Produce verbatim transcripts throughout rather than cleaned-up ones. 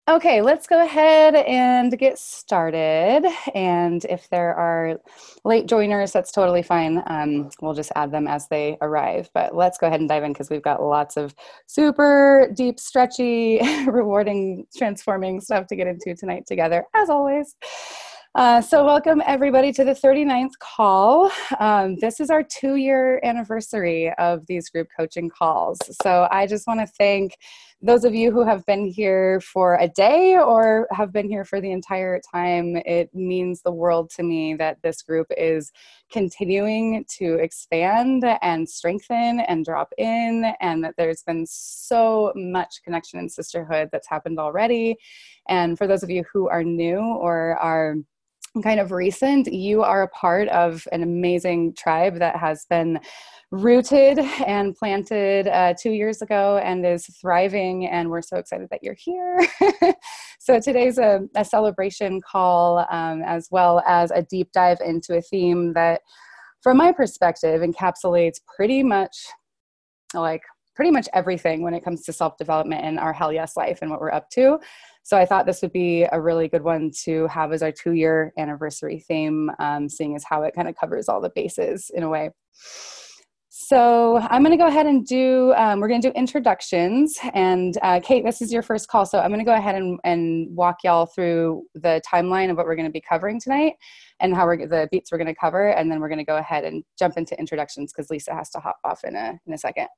Okay, let's go ahead and get started. And if there are late joiners, that's totally fine. Um, we'll just add them as they arrive. But let's go ahead and dive in because we've got lots of super deep, stretchy, rewarding, transforming stuff to get into tonight together, as always. Uh, so welcome everybody to the thirty-ninth call. Um, this is our two-year anniversary of these group coaching calls. So I just want to thank those of you who have been here for a day or have been here for the entire time. It means the world to me that this group is continuing to expand and strengthen and drop in, and that there's been so much connection and sisterhood that's happened already. And for those of you who are new or are kind of recent, you are a part of an amazing tribe that has been rooted and planted uh, two years ago and is thriving, and we're so excited that you're here. So today's a, a celebration call, um, as well as a deep dive into a theme that, from my perspective, encapsulates pretty much like pretty much everything when it comes to self-development in our Hell Yes life and what we're up to. So I thought this would be a really good one to have as our two-year anniversary theme, um, seeing as how it kind of covers all the bases in a way. So I'm going to go ahead and do, um, we're going to do introductions. And uh, Kate, this is your first call. So I'm going to go ahead and, and walk y'all through the timeline of what we're going to be covering tonight and how we're, the beats we're going to cover. And then we're going to go ahead and jump into introductions because Lisa has to hop off in a, in a second.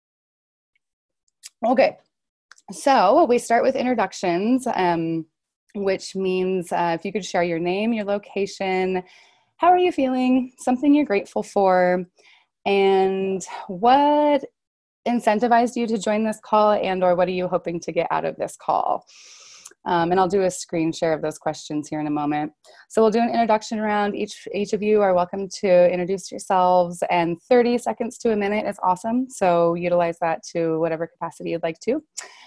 Okay, so we start with introductions, um, which means uh, if you could share your name, your location, how are you feeling, something you're grateful for, and what incentivized you to join this call, and or what are you hoping to get out of this call? Um, and I'll do a screen share of those questions here in a moment. So we'll do an introduction round. Each, each of you are welcome to introduce yourselves, and thirty seconds to a minute is awesome. So utilize that to whatever capacity you'd like to.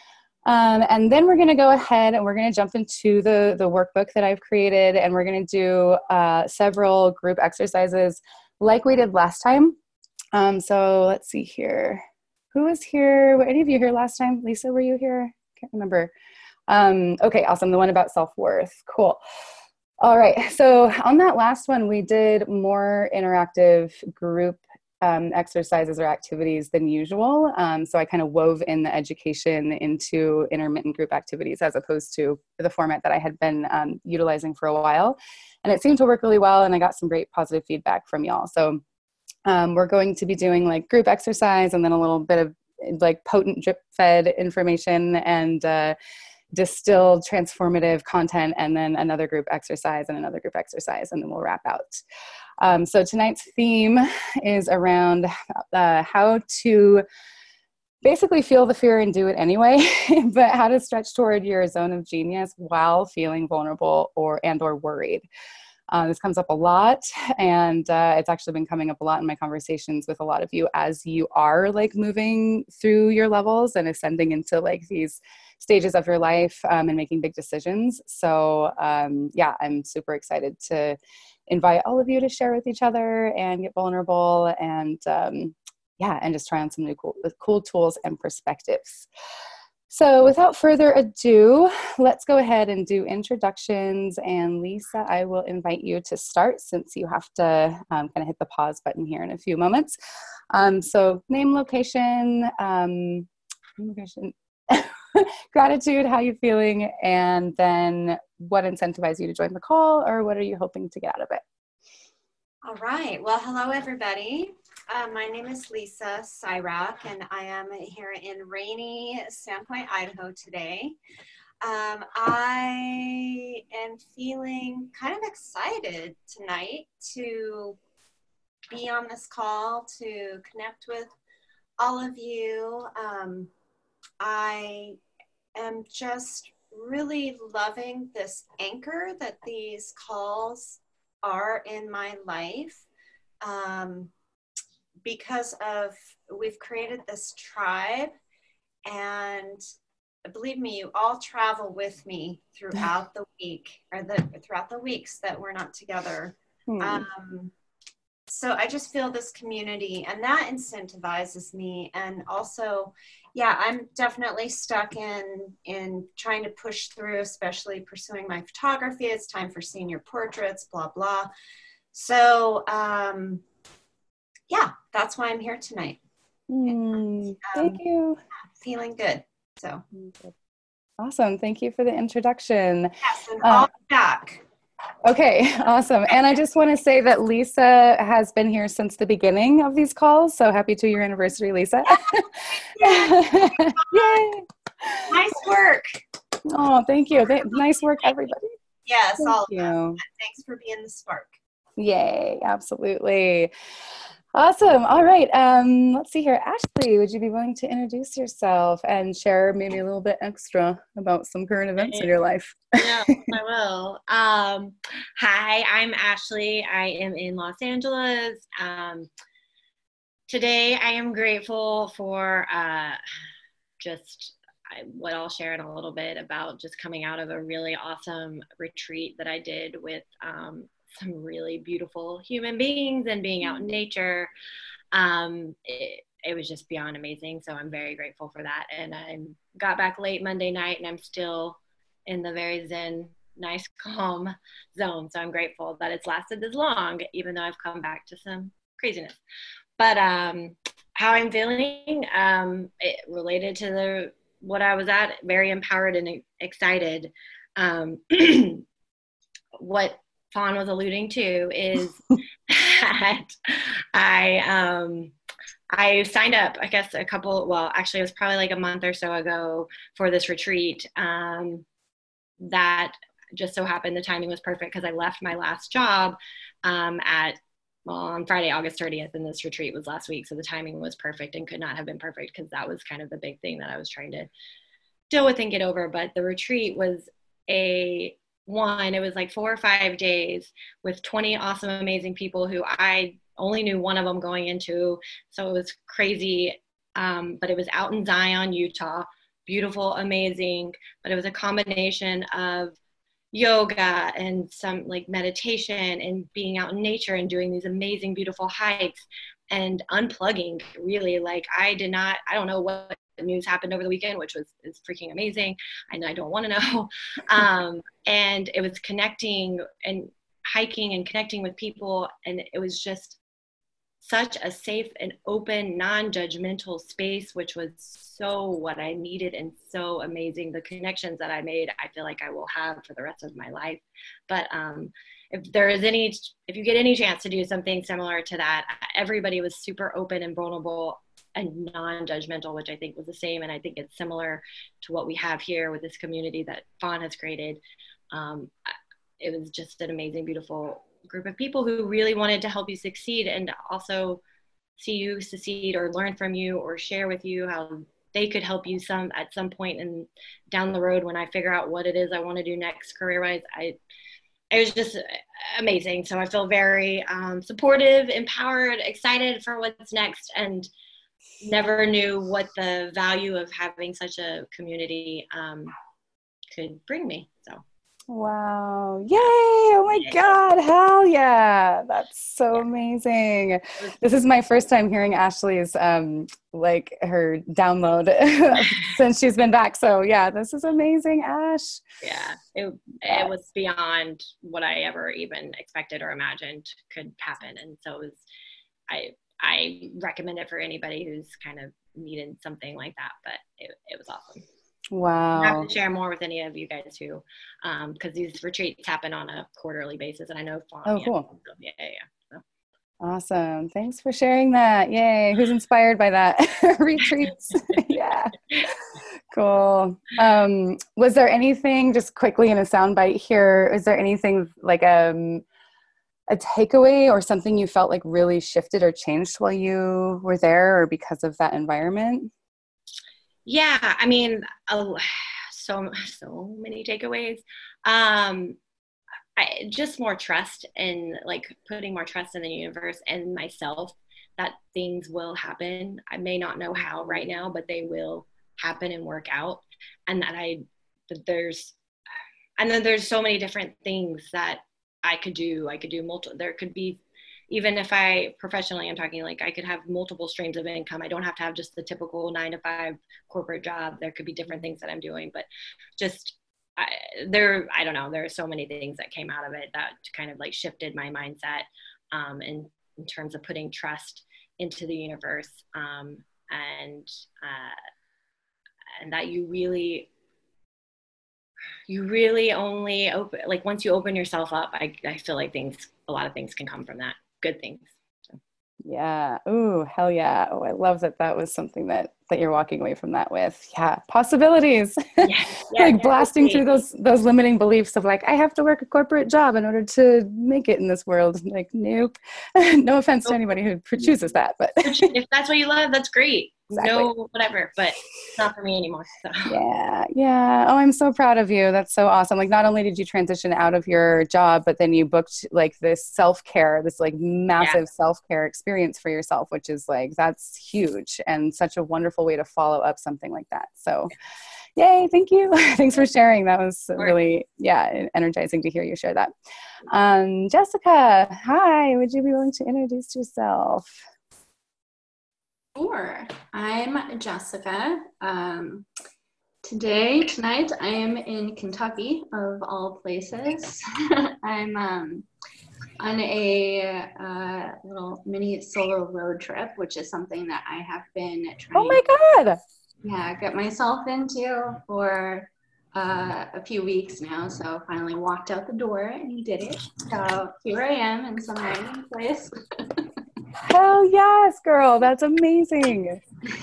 Um, and then we're going to go ahead and we're going to jump into the, the workbook that I've created, and we're going to do uh, several group exercises like we did last time. Um, so let's see here. Who was here? Were any of you here last time? Lisa, were you here? Can't remember. Um, okay, awesome. The one about self-worth. Cool. All right. So on that last one, we did more interactive group um, exercises or activities than usual. Um, so I kind of wove in the education into intermittent group activities as opposed to the format that I had been um, utilizing for a while. And it seemed to work really well, and I got some great positive feedback from y'all. So um, we're going to be doing like group exercise and then a little bit of like potent drip fed information and uh, distilled transformative content, and then another group exercise and another group exercise, and then we'll wrap out. Um, so tonight's theme is around uh, how to basically feel the fear and do it anyway, but how to stretch toward your zone of genius while feeling vulnerable or and or worried. Uh, this comes up a lot, and uh, it's actually been coming up a lot in my conversations with a lot of you as you are like moving through your levels and ascending into like these stages of your life um, and making big decisions. So um, yeah, I'm super excited to invite all of you to share with each other and get vulnerable and um, yeah, and just try on some new cool, cool tools and perspectives. So without further ado, let's go ahead and do introductions. And Lisa, I will invite you to start since you have to um, kind of hit the pause button here in a few moments. Um, so name, location, um, location gratitude, how you feeling, and then what incentivized you to join the call, or what are you hoping to get out of it? All right. Well, hello, everybody. Uh, my name is Lisa Cyrock, and I am here in rainy Sandpoint, Idaho today. Um, I am feeling kind of excited tonight to be on this call, to connect with all of you. Um, I am just really loving this anchor that these calls are in my life. Um, because of, we've created this tribe, and believe me, you all travel with me throughout the week, or the throughout the weeks that we're not together. Hmm. Um, so I just feel this community, and that incentivizes me. And also, yeah, I'm definitely stuck in in trying to push through, especially pursuing my photography. It's time for senior portraits, blah blah. So um, yeah, that's why I'm here tonight. Mm, and, thank um, you. Feeling good. So awesome. Thank you for the introduction. yes, and Uh, I'll be back. Okay, awesome. And I just want to say that Lisa has been here since the beginning of these calls. So happy two year anniversary, Lisa. Yeah. Yay. Nice work. Oh, thank you. Th- nice work, everybody. Yes, Thank all of you. us. Thanks for being the spark. Yay, absolutely. Awesome. All right. Um, let's see here. Ashley, would you be willing to introduce yourself and share maybe a little bit extra about some current events in your life? Yes, I will. Um, hi, I'm Ashley. I am in Los Angeles. Um, today, I am grateful for uh, just I, what I'll share in a little bit about just coming out of a really awesome retreat that I did with um, some really beautiful human beings and being out in nature. Um, it, it was just beyond amazing. So I'm very grateful for that. And I got back late Monday night and I'm still in the very zen, nice, calm zone. So I'm grateful that it's lasted this long, even though I've come back to some craziness. But um, how I'm feeling, um, it related to the what I was at, very empowered and excited. Um, what Fawn was alluding to is that I um, I signed up, I guess, a couple, well, actually, it was probably like a month or so ago for this retreat. Um, that just so happened the timing was perfect because I left my last job um, at, well, on Friday, August thirtieth, and this retreat was last week. So the timing was perfect and could not have been perfect because that was kind of the big thing that I was trying to deal with and get over. But the retreat was a one, it was like four or five days with twenty awesome, amazing people who I only knew one of them going into. So it was crazy. Um, but it was out in Zion, Utah. Beautiful, amazing. But it was a combination of yoga and some like meditation and being out in nature and doing these amazing, beautiful hikes and unplugging, really. Like I did not, I don't know what news happened over the weekend, which was is freaking amazing. And I don't want to know. Um, and it was connecting and hiking and connecting with people. And it was just such a safe and open, non-judgmental space, which was so what I needed and so amazing. The connections that I made, I feel like I will have for the rest of my life. But um, if there is any, if you get any chance to do something similar to that, everybody was super open and vulnerable and non-judgmental, which I think was the same. And I think it's similar to what we have here with this community that Fawn has created. Um, it was just an amazing, beautiful group of people who really wanted to help you succeed and also see you succeed or learn from you or share with you how they could help you some at some point and down the road when I figure out what it is I want to do next career-wise. I it was just amazing. So I feel very um, supportive, empowered, excited for what's next, and never knew what the value of having such a community um, could bring me. So. Wow. Yay. Oh my God. Hell yeah. That's so amazing. This is my first time hearing Ashley's, um, like her download since she's been back. So yeah, this is amazing, Ash. Yeah, it, it was beyond what I ever even expected or imagined could happen. And so it was, I, I recommend it for anybody who's kind of needed something like that, but it, it was awesome. Wow. I have to share more with any of you guys too, because um, these retreats happen on a quarterly basis, and I know Fawn. Oh, yeah, cool. Yeah, yeah. So. Awesome. Thanks for sharing that. Yay. Who's inspired by that? Retreats. Yeah. Cool. Um, was there anything, just quickly in a soundbite here, is there anything like um, a takeaway or something you felt like really shifted or changed while you were there or because of that environment? Yeah, I mean, oh, so so many takeaways. Um, I, just more trust and like putting more trust in the universe and myself that things will happen. I may not know how right now, but they will happen and work out. And that I, that there's, and then there's so many different things that I could do. I could do multiple, there could be even if I professionally, I'm talking like I could have multiple streams of income. I don't have to have just the typical nine to five corporate job. There could be different things that I'm doing, but just I, there, I don't know, there are so many things that came out of it that kind of like shifted my mindset um, in, in terms of putting trust into the universe um, and, uh, and that you really, you really only open, like once you open yourself up, I, I feel like things, a lot of things can come from that, good things. So. Yeah. Ooh, hell yeah. Oh, I love that that was something that, that you're walking away from that with. Yeah. Possibilities. Yeah, yeah, like yeah, blasting through those, those limiting beliefs of like, I have to work a corporate job in order to make it in this world. Like, nope. No offense to anybody who chooses that, but if that's what you love, that's great. Exactly. No, whatever, but it's not for me anymore. So. Yeah. Yeah. Oh, I'm so proud of you. That's so awesome. Like, not only did you transition out of your job, but then you booked like this self-care, this like massive yeah. self-care experience for yourself, which is like, that's huge and such a wonderful way to follow up something like that. So yay. Thank you. Thanks for sharing. That was really, yeah, energizing to hear you share that. Um, Jessica, hi. Would you be willing to introduce yourself? Sure. I'm Jessica. Um, today, tonight, I am in Kentucky, of all places. I'm um, on a uh, little mini solo road trip, which is something that I have been trying oh my God. Yeah, get myself into for uh, a few weeks now. So finally walked out the door and did it. So here I am in some random place. Hell yes, girl. That's amazing.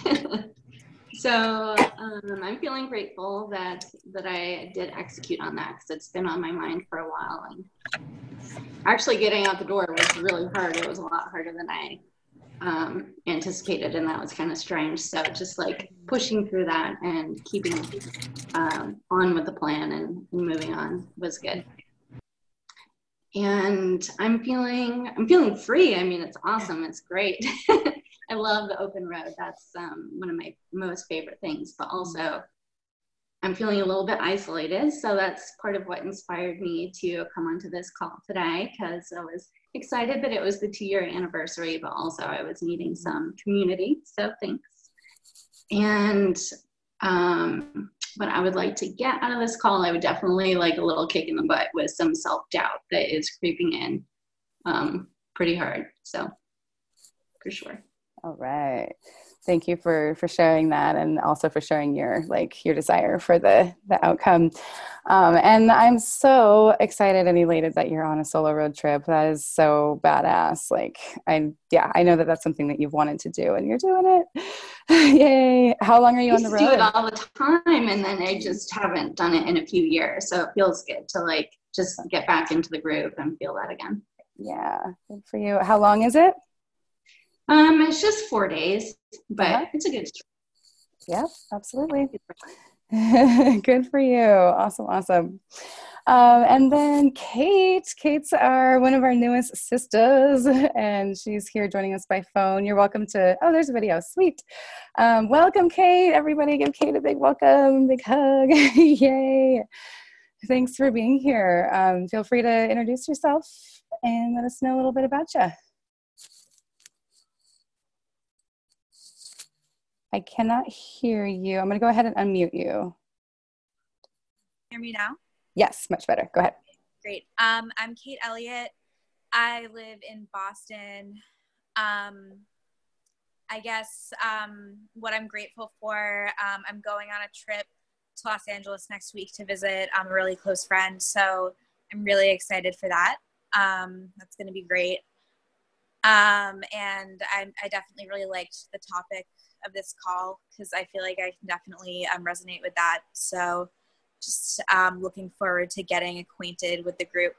So um, I'm feeling grateful that that I did execute on that because it's been on my mind for a while. And actually getting out the door was really hard. It was a lot harder than I um, anticipated, and that was kind of strange. So just like pushing through that and keeping um, on with the plan and, and moving on was good. And I'm feeling, I'm feeling free. I mean, it's awesome. It's great. I love the open road. That's um, one of my most favorite things, but also I'm feeling a little bit isolated. So that's part of what inspired me to come onto this call today, because I was excited that it was the two year anniversary, but also I was needing some community. So thanks. And um, what I would like to get out of this call, I would definitely like a little kick in the butt with some self-doubt that is creeping in um, pretty hard. So for sure. All right. Thank you for, for sharing that, and also for sharing your, like your desire for the, the outcome. Um, and I'm so excited and elated that you're on a solo road trip. That is so badass. Like, I, yeah, I know that that's something that you've wanted to do and you're doing it. Yay. How long are you on the road? I used to do it all the time, and then I just haven't done it in a few years. So it feels good to like, just get back into the groove and feel that again. Yeah. Good for you. How long is it? Um, it's just four days, but uh-huh. It's a good story. Yeah, absolutely. Good for you. Awesome, awesome. Um, and then Kate. Kate's our one of our newest sisters, and she's here joining us by phone. You're welcome to, oh, there's a video. Sweet. Um, welcome, Kate. Everybody give Kate a big welcome, big hug. Yay. Thanks for being here. Um, feel free to introduce yourself and let us know a little bit about you. I cannot hear you. I'm going to go ahead and unmute you. Hear me now? Yes, much better. Go ahead. Great. Um, I'm Kate Elliott. I live in Boston. Um, I guess um, what I'm grateful for, um, I'm going on a trip to Los Angeles next week to visit um, a really close friend. So I'm really excited for that. Um, that's going to be great. Um, and I, I definitely really liked the topic of this call because I feel like I can definitely um, resonate with that. So just um, looking forward to getting acquainted with the group.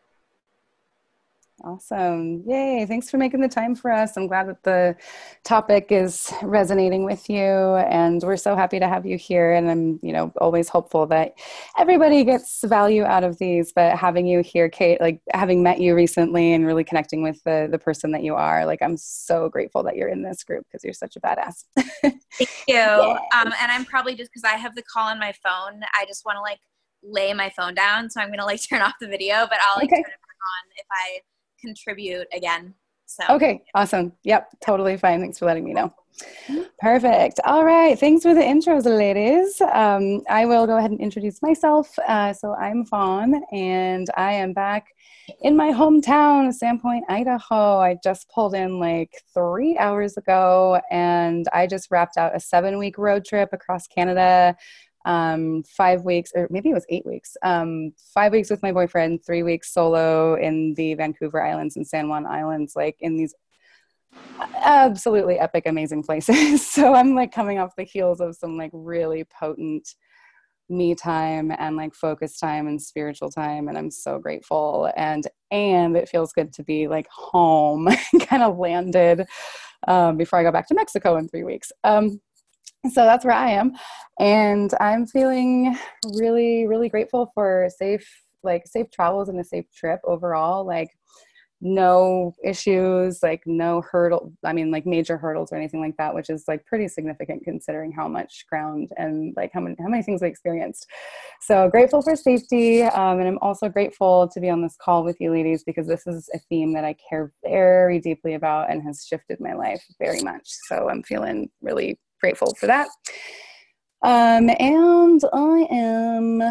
Awesome. Yay. Thanks for making the time for us. I'm glad that the topic is resonating with you, and we're so happy to have you here. And I'm, you know, always hopeful that everybody gets value out of these, but having you here, Kate, like having met you recently and really connecting with the, the person that you are, like, I'm so grateful that you're in this group because you're such a badass. Thank you. Yeah. Um, and I'm probably just because I have the call on my phone, I just want to like lay my phone down. So I'm going to like turn off the video, but I'll like okay. turn it back on if I contribute again. So Okay, awesome. Yep, totally fine. Thanks for letting me know. Perfect. All right. Thanks for the intros, ladies. Um, I will go ahead and introduce myself. Uh, so I'm Fawn, and I am back in my hometown, Sandpoint, Idaho. I just pulled in like three hours ago, and I just wrapped out a seven-week road trip across Canada. Um, five weeks, or maybe it was eight weeks. Um, five weeks with my boyfriend, three weeks solo in the Vancouver Islands and San Juan Islands, like in these absolutely epic, amazing places. So I'm like coming off the heels of some like really potent me time and like focus time and spiritual time, and I'm so grateful. And and it feels good to be like home, kind of landed um, before I go back to Mexico in three weeks. Um, so that's where I am, and I'm feeling really, really grateful for safe, like safe travels and a safe trip overall. Like no issues, like no hurdle, I mean like major hurdles or anything like that, which is like pretty significant considering how much ground and like how many, how many things we experienced. So grateful for safety. Um, and I'm also grateful to be on this call with you ladies, because this is a theme that I care very deeply about and has shifted my life very much. So I'm feeling really grateful for that. Um, and I am,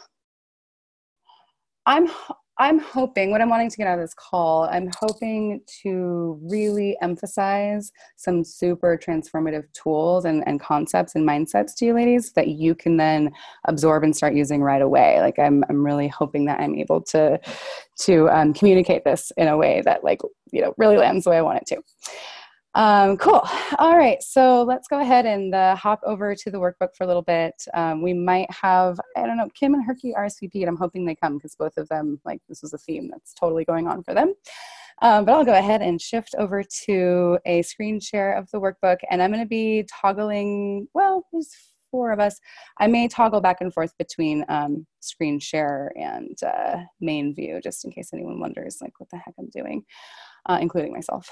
I'm, I'm hoping, what I'm wanting to get out of this call, I'm hoping to really emphasize some super transformative tools and, and concepts and mindsets to you ladies that you can then absorb and start using right away. Like I'm, I'm really hoping that I'm able to, to um, communicate this in a way that like, you know, really lands the way I want it to. Um, cool. All right. So let's go ahead and uh, hop over to the workbook for a little bit. Um, we might have, I don't know, Kim and Herky R S V P, and I'm hoping they come because both of them, like this is a theme that's totally going on for them. Um, but I'll go ahead and shift over to a screen share of the workbook, and I'm going to be toggling, well, there's four of us. I may toggle back and forth between um, screen share and uh, main view, just in case anyone wonders like what the heck I'm doing. Uh, including myself.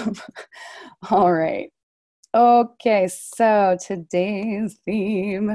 All right. Okay, so today's theme.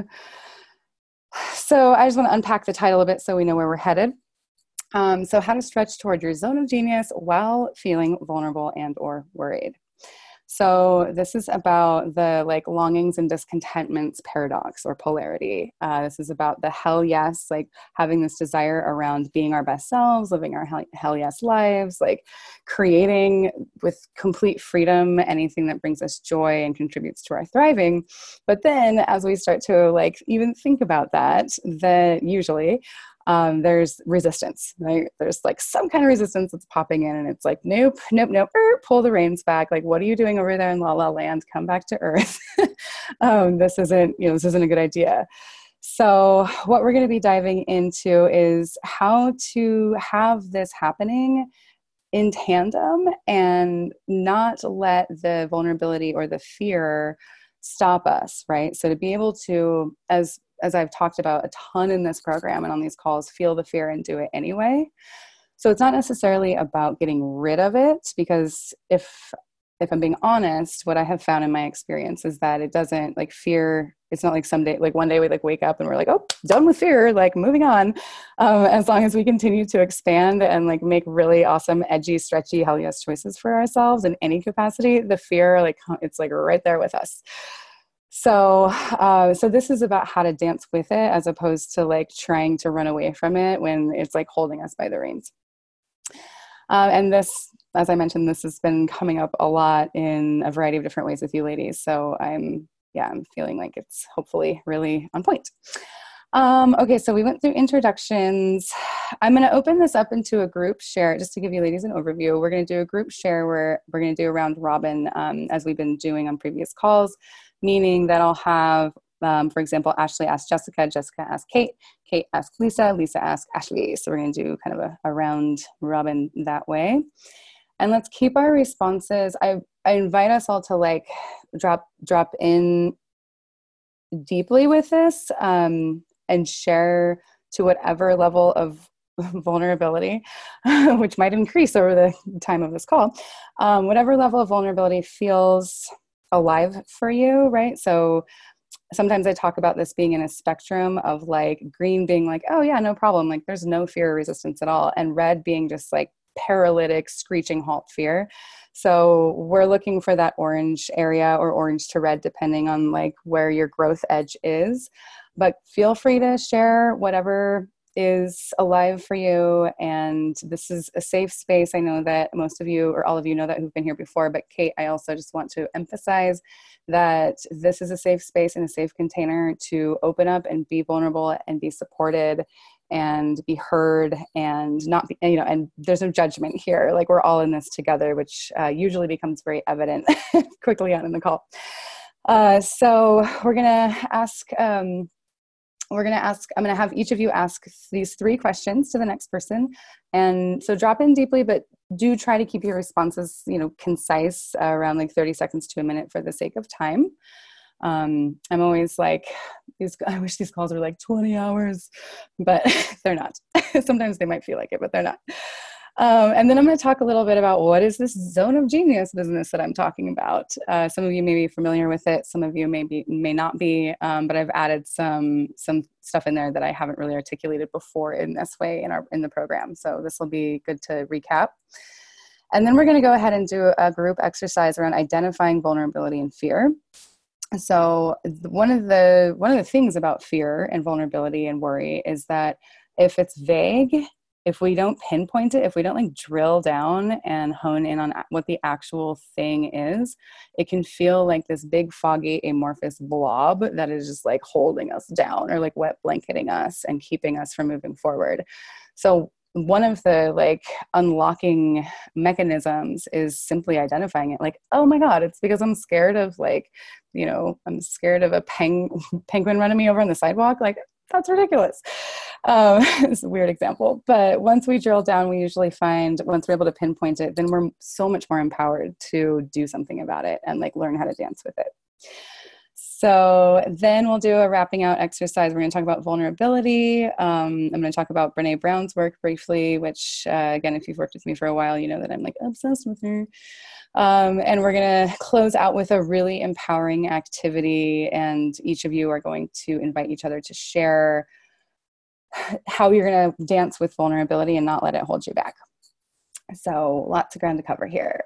So I just want to unpack the title a bit so we know where we're headed. Um, so how to stretch toward your zone of genius while feeling vulnerable and or worried. So this is about the like longings and discontentments paradox or polarity. Uh, this is about the hell yes, like having this desire around being our best selves, living our hell, hell yes lives, like creating with complete freedom anything that brings us joy and contributes to our thriving. But then as we start to like even think about that, that usually Um, there's resistance, right? There's like some kind of resistance that's popping in, and it's like, nope, nope, nope, er, pull the reins back. Like, what are you doing over there in La La Land? Come back to earth. um, this isn't, you know, this isn't a good idea. So what we're going to be diving into is how to have this happening in tandem and not let the vulnerability or the fear stop us, right? So to be able to, as as I've talked about a ton in this program and on these calls, feel the fear and do it anyway. So it's not necessarily about getting rid of it, because if if I'm being honest, what I have found in my experience is that it doesn't, like fear, it's not like someday, like one day we like wake up and we're like, oh, done with fear, like moving on. Um, as long as we continue to expand and like make really awesome, edgy, stretchy, hell yes choices for ourselves in any capacity, the fear, like it's like right there with us. So, uh, so this is about how to dance with it as opposed to like trying to run away from it when it's like holding us by the reins. Uh, and this, as I mentioned, this has been coming up a lot in a variety of different ways with you ladies. So I'm, yeah, I'm feeling like it's hopefully really on point. Um, okay, so we went through introductions. I'm going to open this up into a group share just to give you ladies an overview. We're going to do a group share where we're going to do a round robin um, as we've been doing on previous calls, meaning that I'll have, um, for example, Ashley ask Jessica, Jessica ask Kate, Kate ask Lisa, Lisa ask Ashley. So we're going to do kind of a, a round robin that way. And let's keep our responses. I, I invite us all to like drop, drop in deeply with this um, and share to whatever level of vulnerability, which might increase over the time of this call, um, whatever level of vulnerability feels alive for you, right? So sometimes I talk about this being in a spectrum of like green being like, oh yeah, no problem. Like there's no fear or resistance at all. And red being just like paralytic, screeching halt fear. So we're looking for that orange area or orange to red, depending on like where your growth edge is. But feel free to share whatever is alive for you. And this is a safe space. I know that most of you or all of you know that who've been here before, but Kate, I also just want to emphasize that this is a safe space and a safe container to open up and be vulnerable and be supported and be heard and not be, you know, and there's no judgment here. Like we're all in this together, which uh, usually becomes very evident quickly on in the call. Uh, so we're going to ask, um, We're going to ask, I'm going to have each of you ask these three questions to the next person. And so drop in deeply, but do try to keep your responses, you know, concise, uh, around like thirty seconds to a minute for the sake of time. Um, I'm always like, these, I wish these calls were like twenty hours, but they're not. Sometimes they might feel like it, but they're not. Um, and then I'm going to talk a little bit about what is this zone of genius business that I'm talking about. Uh, some of you may be familiar with it. Some of you may be, may not be, um, but I've added some, some stuff in there that I haven't really articulated before in this way in our, in the program. So this will be good to recap. And then we're going to go ahead and do a group exercise around identifying vulnerability and fear. So one of the, one of the things about fear and vulnerability and worry is that if it's vague, if we don't pinpoint it, if we don't like drill down and hone in on what the actual thing is, it can feel like this big, foggy, amorphous blob that is just like holding us down or like wet blanketing us and keeping us from moving forward. So one of the like unlocking mechanisms is simply identifying it like, oh my God, it's because I'm scared of like, you know, I'm scared of a peng- penguin running me over on the sidewalk. Like, that's ridiculous. Um, it's a weird example. But once we drill down, we usually find once we're able to pinpoint it, then we're so much more empowered to do something about it and like learn how to dance with it. So then we'll do a wrapping out exercise. We're going to talk about vulnerability. Um, I'm going to talk about Brene Brown's work briefly, which uh, again, if you've worked with me for a while, you know that I'm like obsessed with her. Um, and we're going to close out with a really empowering activity. And each of you are going to invite each other to share how you're going to dance with vulnerability and not let it hold you back. So lots of ground to cover here.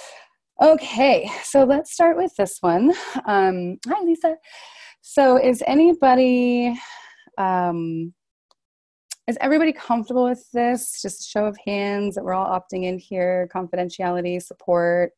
Okay, so let's start with this one. Um, hi, Lisa. So is anybody, um, is everybody comfortable with this? Just a show of hands that we're all opting in here. Confidentiality, support.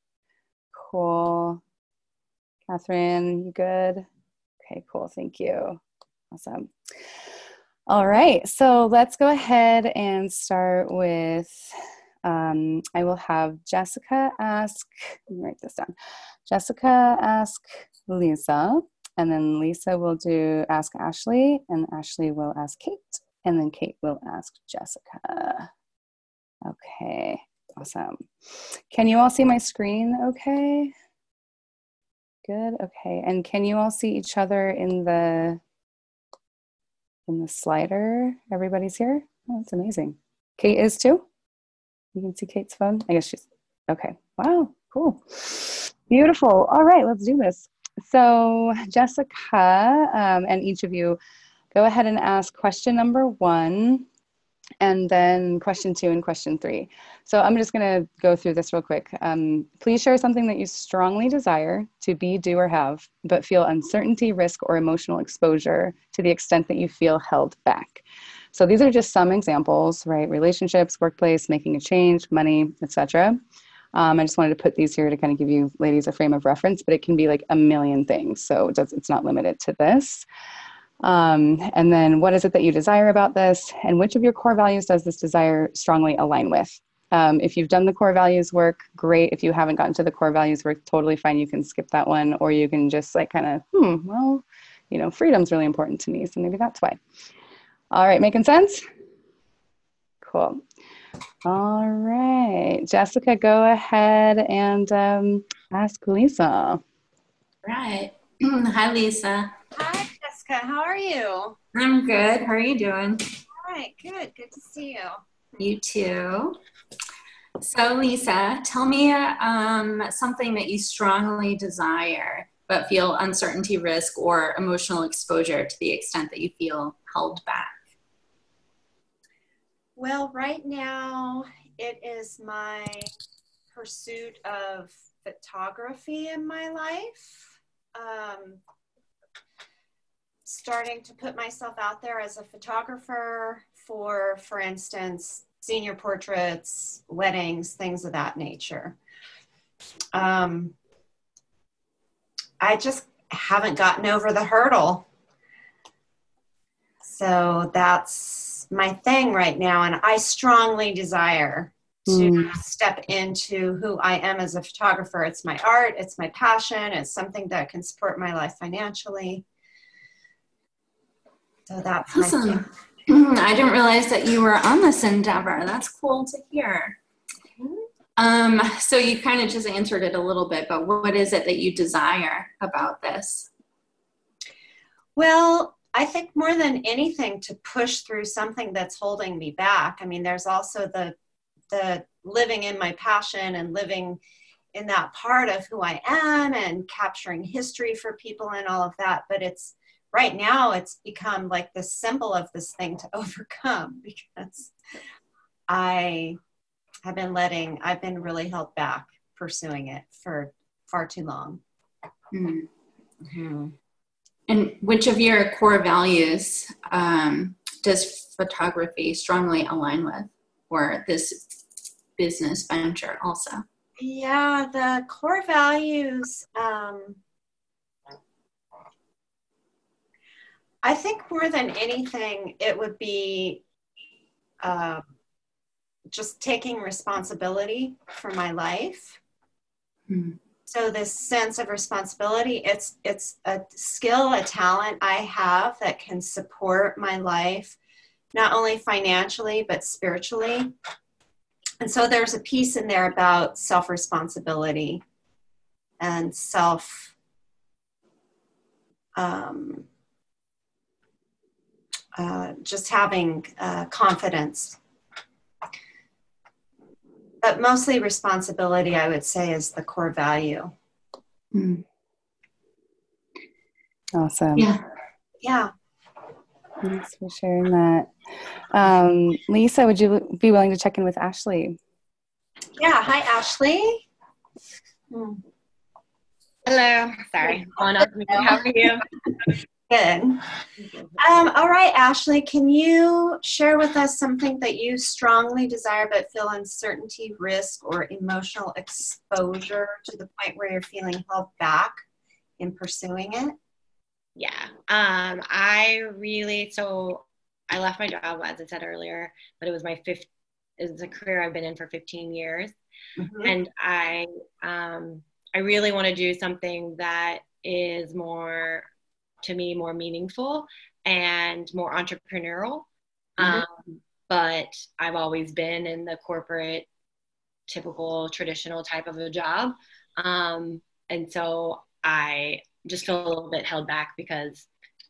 Cool. Catherine, you good? Okay, cool. Thank you. Awesome. All right, so let's go ahead and start with, um, I will have Jessica ask, let me write this down. Jessica ask Lisa, and then Lisa will do ask Ashley, and Ashley will ask Kate, and then Kate will ask Jessica. Okay, awesome. Can you all see my screen okay? Good, okay. And can you all see each other in the in the slider? Everybody's here? Oh, that's amazing. Kate is too? You can see Kate's phone? I guess she's, okay. Wow, cool. Beautiful. All right, let's do this. So Jessica, um, and each of you, go ahead and ask question number one, and then question two and question three. So I'm just going to go through this real quick. Um, please share something that you strongly desire to be, do, or have, but feel uncertainty, risk, or emotional exposure to the extent that you feel held back. So these are just some examples, right? Relationships, workplace, making a change, money, et cetera. Um, I just wanted to put these here to kind of give you ladies a frame of reference, but it can be like a million things. So it does, it's not limited to this. Um, and then what is it that you desire about this? And which of your core values does this desire strongly align with? Um, if you've done the core values work, great. If you haven't gotten to the core values work, totally fine. You can skip that one, or you can just like kind of, hmm, well, you know, freedom's really important to me. So maybe that's why. All right, making sense? Cool. All right, Jessica, go ahead and um, ask Lisa. Right. Hi, Lisa. Hi, Jessica. How are you? I'm good. How are you doing? All right, good. Good to see you. You too. So, Lisa, tell me um, something that you strongly desire, but feel uncertainty, risk, or emotional exposure to the extent that you feel held back. Well, right now it is my pursuit of photography in my life. Um, starting to put myself out there as a photographer for, for instance, senior portraits, weddings, things of that nature. Um, I just haven't gotten over the hurdle. So that's my thing right now. And I strongly desire to mm. step into who I am as a photographer. It's my art, it's my passion, it's something that can support my life financially. So that's awesome. I didn't realize that you were on this endeavor. That's cool to hear. Mm-hmm. Um, so you kind of just answered it a little bit, but what is it that you desire about this? Well, I think more than anything to push through something that's holding me back. I mean, there's also the, the living in my passion and living in that part of who I am and capturing history for people and all of that. But it's, right now, it's become like the symbol of this thing to overcome because I have been letting, I've been really held back pursuing it for far too long. Mm-hmm. Mm-hmm. And which of your core values um, does photography strongly align with, or this business venture also? Yeah, the core values, um, I think more than anything, it would be uh, just taking responsibility for my life. Hmm. So this sense of responsibility, it's it's a skill, a talent I have that can support my life, not only financially, but spiritually. And so there's a piece in there about self-responsibility and self, um, uh, just having uh, confidence. But mostly responsibility, I would say, is the core value. Mm. Awesome. Yeah. Yeah. Thanks for sharing that. Um, Lisa, would you be willing to check in with Ashley? Yeah. Hi, Ashley. Hmm. Hello. Sorry. On up. How are you? Good. Um, all right, Ashley, can you share with us something that you strongly desire but feel uncertainty, risk, or emotional exposure to the point where you're feeling held back in pursuing it? Yeah. Um, I really, so I left my job, as I said earlier, but it was my fifth, it's a career I've been in for fifteen years. Mm-hmm. And I, um, I really want to do something that is more, to me, more meaningful and more entrepreneurial. Mm-hmm. Um, but I've always been in the corporate, typical, traditional type of a job. Um, and so I just feel a little bit held back because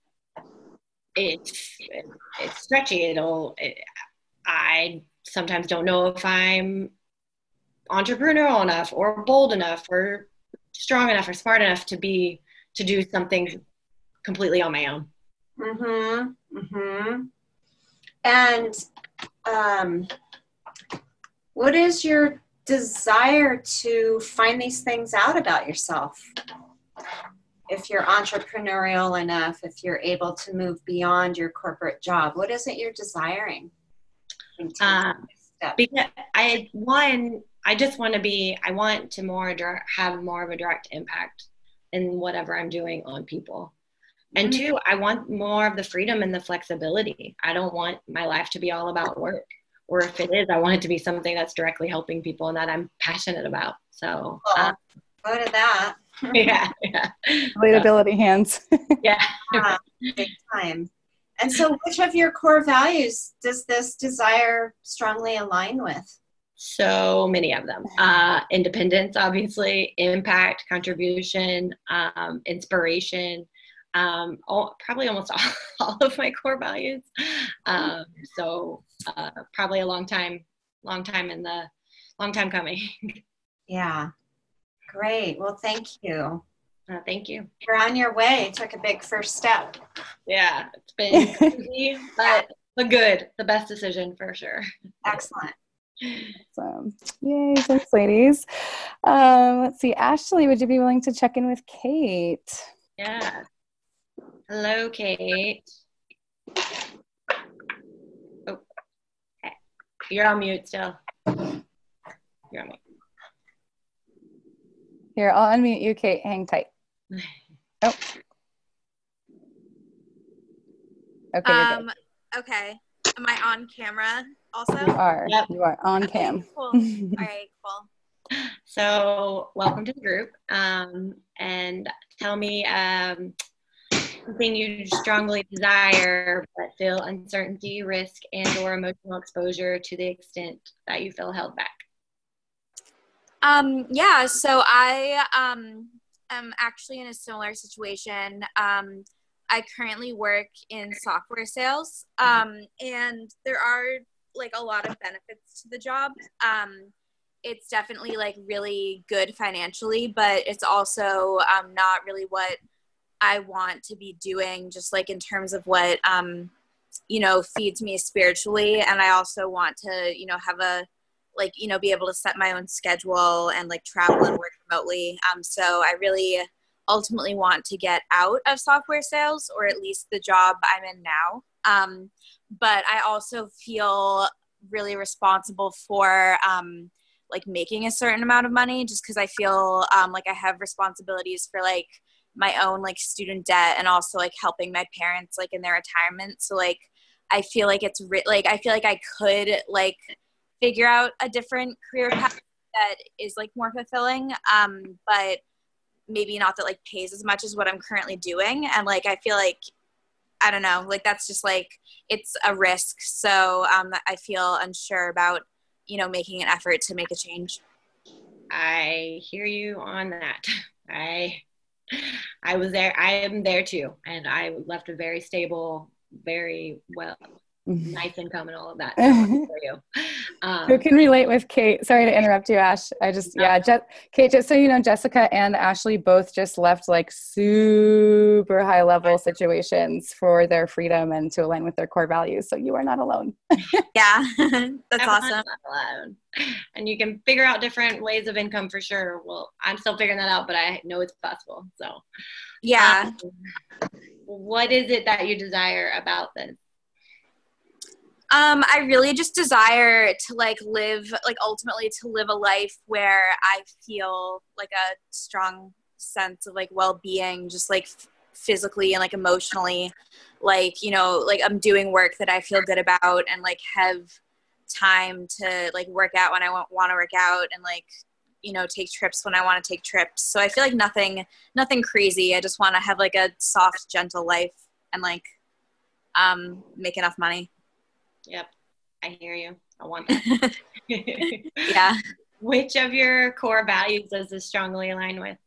it's, it's stretchy. It'll, it, I sometimes don't know if I'm entrepreneurial enough or bold enough or strong enough or smart enough to be, to do something completely on my own. Mm-hmm. Mm-hmm. And um, what is your desire to find these things out about yourself? If you're entrepreneurial enough, if you're able to move beyond your corporate job, what is it you're desiring? Uh, because I, one, I just want to be, I want to more direct, have more of a direct impact in whatever I'm doing on people. And two, I want more of the freedom and the flexibility. I don't want my life to be all about work. Or if it is, I want it to be something that's directly helping people and that I'm passionate about. So well, uh, go to that. yeah, yeah. Relatability hands. Yeah. uh, big time. And so which of your core values does this desire strongly align with? So many of them. Uh, independence, obviously, impact, contribution, um, inspiration, um, all, probably almost all, all of my core values. Um, so uh, probably a long time, long time in the, long time coming. Yeah. Great. Well, thank you. Uh, thank you. You're on your way. Took a big first step. Yeah, it's been crazy, but, but good. The best decision for sure. Excellent. So, yay, thanks, ladies. Um, let's see, Ashley, would you be willing to check in with Kate? Yeah. Hello, Kate. Oh, okay. You're on mute still. You're on mute. Here, I'll unmute you, Kate. Hang tight. Oh. Okay, you're Um, good. okay. Am I on camera also? You are. Yep. You are on Okay, cam. cool. All right, cool. So welcome to the group. Um, and tell me um, something you strongly desire but feel uncertainty, risk, and or emotional exposure to the extent that you feel held back. Um, yeah, so I um, am actually in a similar situation. Um, I currently work in software sales, um, and there are like a lot of benefits to the job. Um, it's definitely like really good financially, but it's also um, not really what I want to be doing, just like in terms of what, um, you know, feeds me spiritually. And I also want to, you know, have a, like, you know, be able to set my own schedule and like travel and work remotely. Um, so I really ultimately want to get out of software sales, or at least the job I'm in now. Um, but I also feel really responsible for, um, like making a certain amount of money, just because I feel um, like I have responsibilities for like my own like student debt, and also like helping my parents like in their retirement. So like I feel like it's ri- like I feel like I could like figure out a different career path that is like more fulfilling, um, but maybe not that like pays as much as what I'm currently doing. And like I feel like I don't know, like that's just like it's a risk. So um, I feel unsure about, you know, making an effort to make a change. I hear you on that. I I was there. I am there too, and I left a very stable, very well, nice income and all of that. So I'm for you. Um, Who can relate with Kate? Sorry to interrupt you, Ash. I just, yeah, Je- Kate, just so you know, Jessica and Ashley both just left like super high level situations for their freedom and to align with their core values. So you are not alone. Yeah, that's I'm awesome. not alone. And you can figure out different ways of income for sure. Well, I'm still figuring that out, but I know it's possible. So Yeah. Um, what is it that you desire about this? Um, I really just desire to like live, like ultimately to live a life where I feel like a strong sense of like well-being, just like f- physically and like emotionally, like, you know, like I'm doing work that I feel good about, and like have time to like work out when I want, want to work out, and like, you know, take trips when I want to take trips. So I feel like nothing, nothing crazy. I just want to have like a soft, gentle life and like, um, make enough money. Yep, I hear you. I want that. Yeah. Which of your core values does this strongly align with?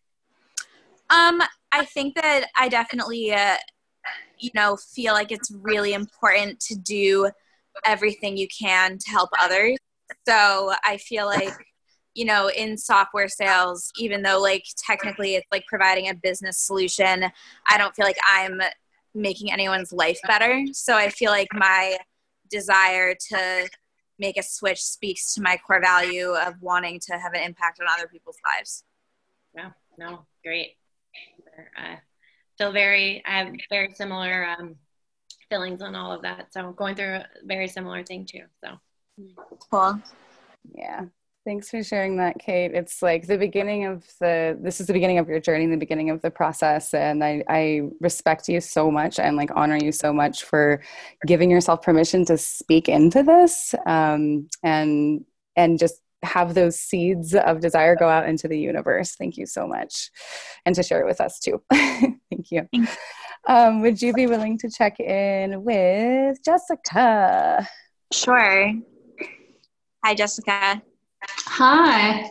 Um, I think that I definitely, uh, you know, feel like it's really important to do everything you can to help others. So I feel like, you know, in software sales, even though like technically it's like providing a business solution, I don't feel like I'm making anyone's life better. So I feel like my desire to make a switch speaks to my core value of wanting to have an impact on other people's lives. No, no, great. I feel very, I have very similar um, feelings on all of that. So going through a very similar thing too. So cool. Yeah. Thanks for sharing that, Kate. It's like the beginning of the, this is the beginning of your journey, the beginning of the process. And I, I respect you so much and like honor you so much for giving yourself permission to speak into this um, and, and just have those seeds of desire go out into the universe. Thank you so much. And to share it with us too. Thank you. Um, would you be willing to check in with Jessica? Sure. Hi, Jessica. Hi.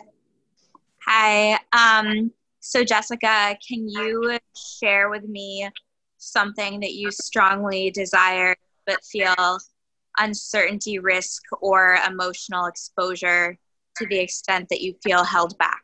Hi. Um, so Jessica, can you share with me something that you strongly desire but feel uncertainty, risk, or emotional exposure to the extent that you feel held back?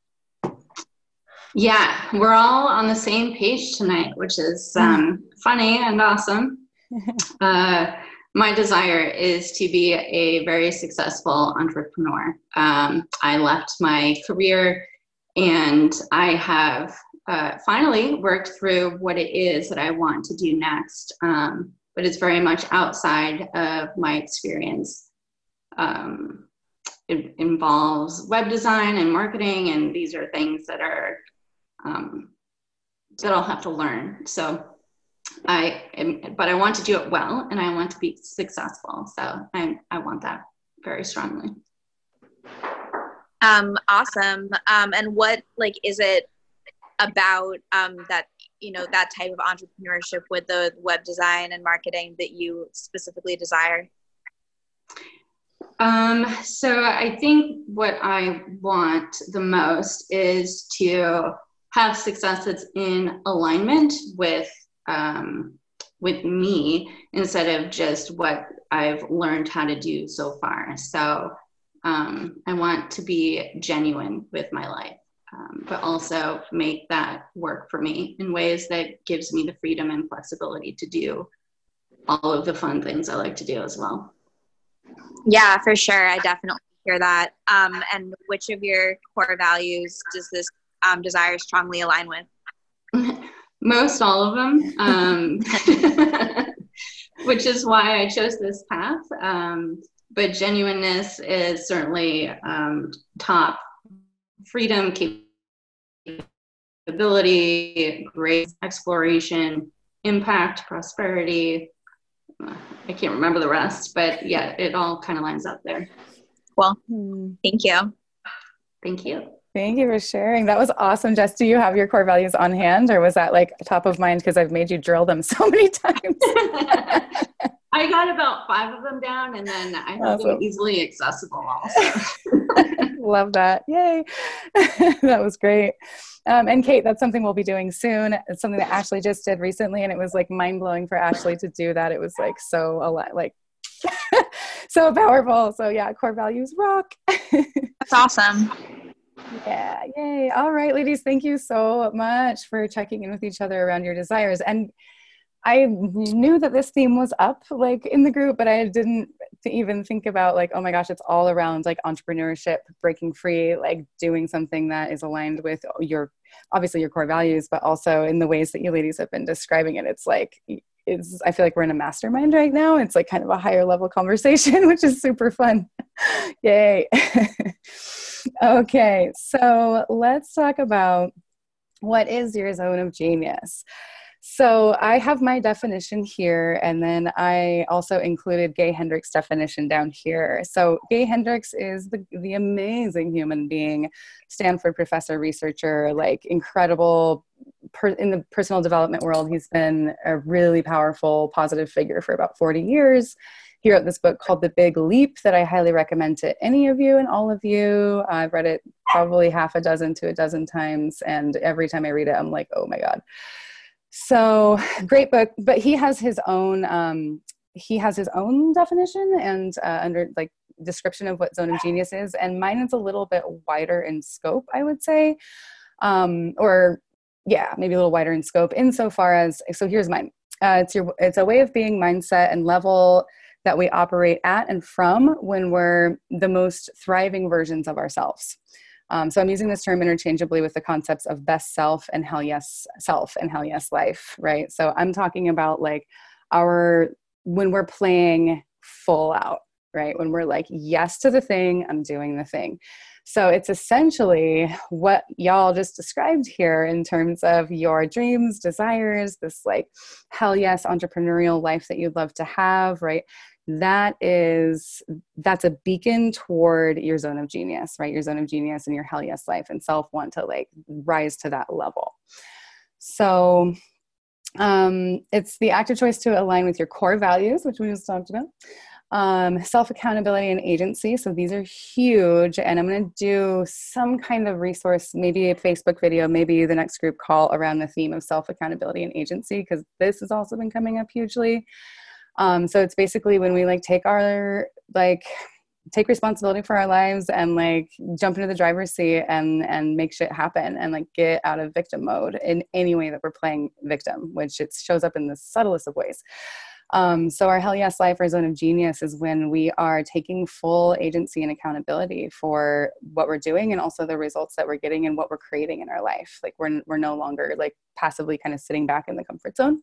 Yeah, we're all on the same page tonight, which is um, funny and awesome. Uh, my desire is to be a very successful entrepreneur. Um, I left my career and I have uh, finally worked through what it is that I want to do next, um, but it's very much outside of my experience. Um, it involves web design and marketing, and these are things that are um, that I'll have to learn. So I am, but I want to do it well, and I want to be successful. So I I want that very strongly. Um, awesome. Um, and what, like, is it about um, that, you know, that type of entrepreneurship with the web design and marketing that you specifically desire? Um, so I think what I want the most is to have success that's in alignment with um, with me instead of just what I've learned how to do so far. So um, I want to be genuine with my life, um, but also make that work for me in ways that gives me the freedom and flexibility to do all of the fun things I like to do as well. Yeah, for sure. I definitely hear that. Um, and which of your core values does this um, desire strongly align with? Most all of them, um, which is why I chose this path. Um, but genuineness is certainly um, top. Freedom, capability, grace, exploration, impact, prosperity. I can't remember the rest, but yeah, it all kind of lines up there. Well, Hmm. thank you. Thank you. Thank you for sharing. That was awesome. Jess, do you have your core values on hand, or was that like top of mind because I've made you drill them so many times? I got about five of them down, and then I have Awesome. them easily accessible also. Love that. Yay. That was great. Um, and Kate, that's something we'll be doing soon. It's something that Ashley just did recently, and it was like mind blowing for Ashley to do that. It was like so a lot, like so powerful. So yeah, core values rock. That's awesome. Yeah. Yay. All right, ladies. Thank you so much for checking in with each other around your desires. And I knew that this theme was up like in the group, but I didn't even think about like, oh my gosh, it's all around like entrepreneurship, breaking free, like doing something that is aligned with your, obviously your core values, but also in the ways that you ladies have been describing it. It's like, it's, I feel like we're in a mastermind right now. It's like kind of a higher level conversation, which is super fun. Yay. Okay. So let's talk about what is your zone of genius. So I have my definition here, and then I also included Gay Hendricks' definition down here. So Gay Hendricks is the, the amazing human being, Stanford professor, researcher, like incredible per, in the personal development world. He's been a really powerful, positive figure for about forty years. He wrote this book called The Big Leap that I highly recommend to any of you and all of you. I've read it probably half a dozen to a dozen times, and every time I read it, I'm like, oh my God. So great book, but he has his own, um, he has his own definition and uh, under like description of what zone of genius is. And mine is a little bit wider in scope, I would say, um, or yeah, maybe a little wider in scope insofar as, so here's mine. Uh, it's your, it's a way of being, mindset, and level that we operate at and from when we're the most thriving versions of ourselves. Um, so I'm using this term interchangeably with the concepts of best self and hell yes self and hell yes life, right? So I'm talking about like our, when we're playing full out, right? When we're like, yes to the thing, I'm doing the thing. So it's essentially what y'all just described here in terms of your dreams, desires, this like hell yes entrepreneurial life that you'd love to have, right? That is, that's a beacon toward your zone of genius, right? Your zone of genius and your hell yes life and self want to like rise to that level. So um, it's the active choice to align with your core values, which we just talked about. Um, self-accountability and agency. So these are huge, and I'm going to do some kind of resource, maybe a Facebook video, maybe the next group call around the theme of self-accountability and agency, because this has also been coming up hugely. Um, so it's basically when we like take our, like take responsibility for our lives and like jump into the driver's seat and, and make shit happen and like get out of victim mode in any way that we're playing victim, which it shows up in the subtlest of ways. Um, so our Hell Yes Life, our zone of genius, is when we are taking full agency and accountability for what we're doing and also the results that we're getting and what we're creating in our life. Like we're, we're no longer like passively kind of sitting back in the comfort zone.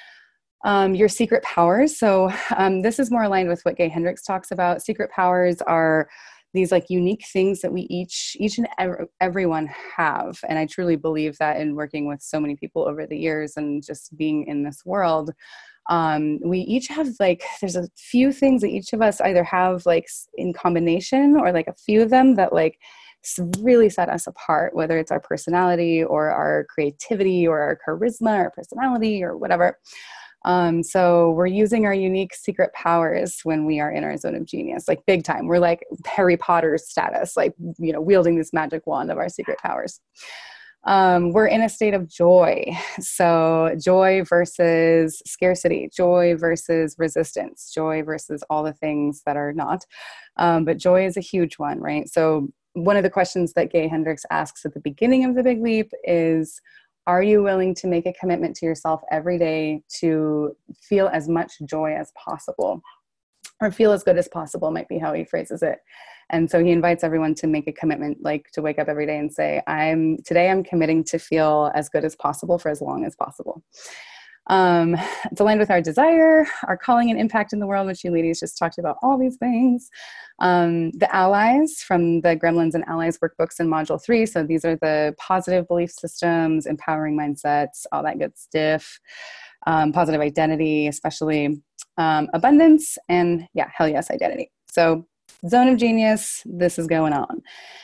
Um, your secret powers. So um, this is more aligned with what Gay Hendricks talks about. Secret powers are these like unique things that we each, each and every, everyone have. And I truly believe that in working with so many people over the years and just being in this world. Um, we each have like, there's a few things that each of us either have like in combination or like a few of them that like really set us apart, whether it's our personality or our creativity or our charisma or personality or whatever. Um, so we're using our unique secret powers when we are in our zone of genius, like big time. We're like Harry Potter status, like, you know, wielding this magic wand of our secret powers. Um, we're in a state of joy. So joy versus scarcity, joy versus resistance, joy versus all the things that are not. Um, but joy is a huge one, right? So one of the questions that Gay Hendricks asks at the beginning of the Big Leap is, are you willing to make a commitment to yourself every day to feel as much joy as possible? Or feel as good as possible might be how he phrases it. And so he invites everyone to make a commitment, like to wake up every day and say, I'm today I'm committing to feel as good as possible for as long as possible. Um, it's aligned with our desire, our calling and impact in the world, which you ladies just talked about all these things. Um, the allies from the Gremlins and Allies workbooks in module three. So these are the positive belief systems, empowering mindsets, all that good stuff. Um, positive identity, especially um, abundance, and yeah, hell yes, identity. So zone of genius, this is going on.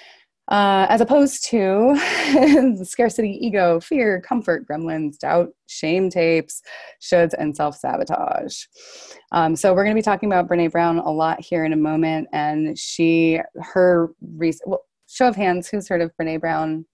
Uh, as opposed to scarcity, ego, fear, comfort, gremlins, doubt, shame tapes, shoulds, and self-sabotage. Um, so we're going to be talking about Brene Brown a lot here in a moment. And she, her, well, show of hands, who's heard of Brene Brown?